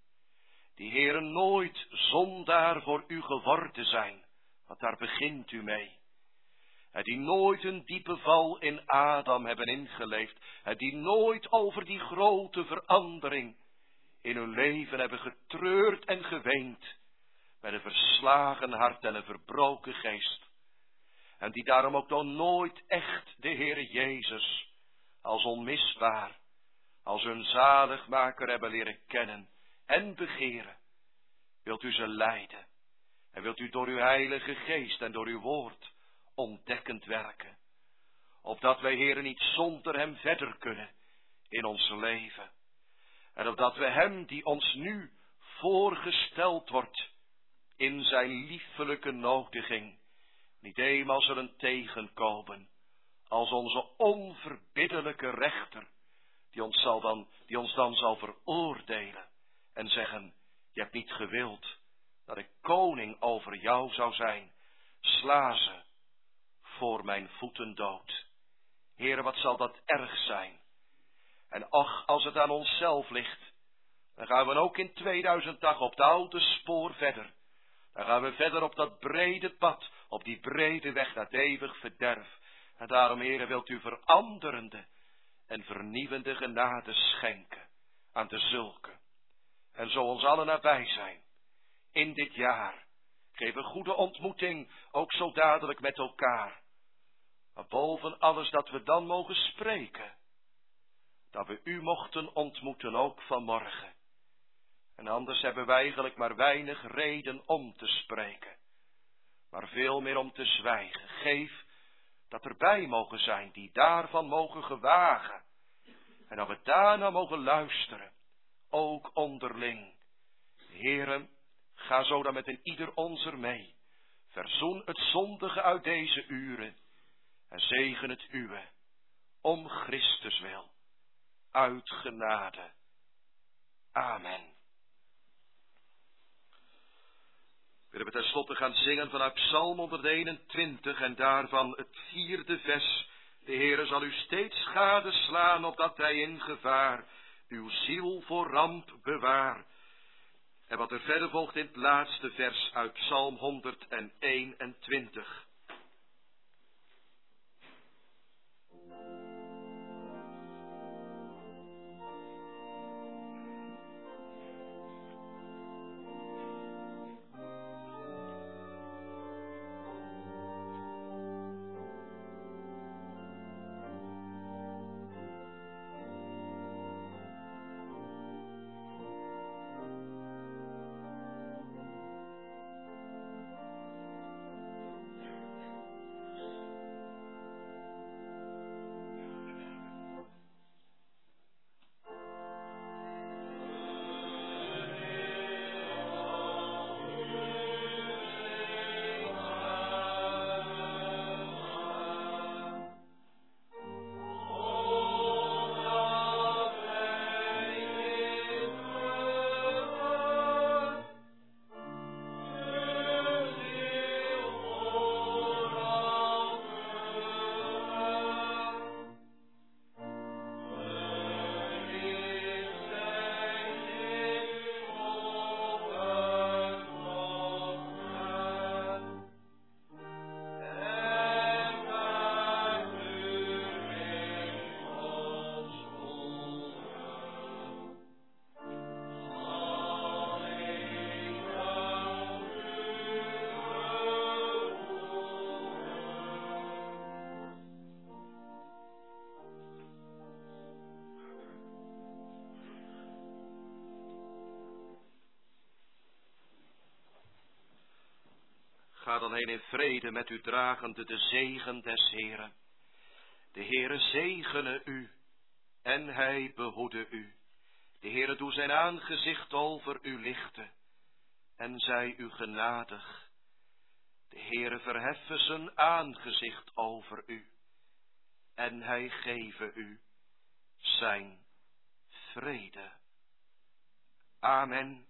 Speaker 2: die Heere nooit zondaar voor u geworden zijn, want daar begint u mee. En die nooit een diepe val in Adam hebben ingeleefd. En die nooit over die grote verandering in hun leven hebben getreurd en geweend. Met een verslagen hart en een verbroken geest. En die daarom ook nog nooit echt de Heere Jezus als onmisbaar, als hun zaligmaker hebben leren kennen en begeren. Wilt u ze leiden. En wilt u door uw heilige geest en door uw woord ontdekkend werken, opdat wij, Heere, niet zonder hem verder kunnen in ons leven. En opdat we hem die ons nu voorgesteld wordt in zijn liefelijke nodiging, niet eenmaal zullen tegenkomen als onze onverbiddelijke rechter, die ons, zal dan, die ons dan zal veroordelen en zeggen, je hebt niet gewild dat ik koning over jou zou zijn, sla ze voor mijn voeten dood. Heere, wat zal dat erg zijn. En ach, als het aan onszelf ligt, dan gaan we ook in tweeduizend acht op het oude spoor verder. Dan gaan we verder op dat brede pad, op die brede weg naar het eeuwig verderf. En daarom, Heere, wilt u veranderende en vernieuwende genade schenken aan de zulken. En zo ons allen nabij zijn in dit jaar. Geef een goede ontmoeting, ook zo dadelijk met elkaar. Maar boven alles dat we dan mogen spreken, dat we u mochten ontmoeten ook vanmorgen. En anders hebben wij eigenlijk maar weinig reden om te spreken, maar veel meer om te zwijgen. Geef dat erbij mogen zijn, die daarvan mogen gewagen. En dat we daarna mogen luisteren, ook onderling. Heere, ga zo dan met een ieder onzer mee. Verzoen het zondige uit deze uren. En zegen het uwe, om Christus wil, uit genade. Amen. We hebben tenslotte gaan zingen vanuit Psalm honderdeenentwintig en daarvan het vierde vers. De Heere zal u steeds gadeslaan, opdat hij in gevaar uw ziel voor ramp bewaar. En wat er verder volgt in het laatste vers uit Psalm honderdeenentwintig. alheen in vrede met u dragende de zegen des Heren. De Heere zegene u en hij behoede u. De Heere doe zijn aangezicht over u lichten en zij u genadig. De Heere verheffe zijn aangezicht over u en hij geve u zijn vrede. Amen.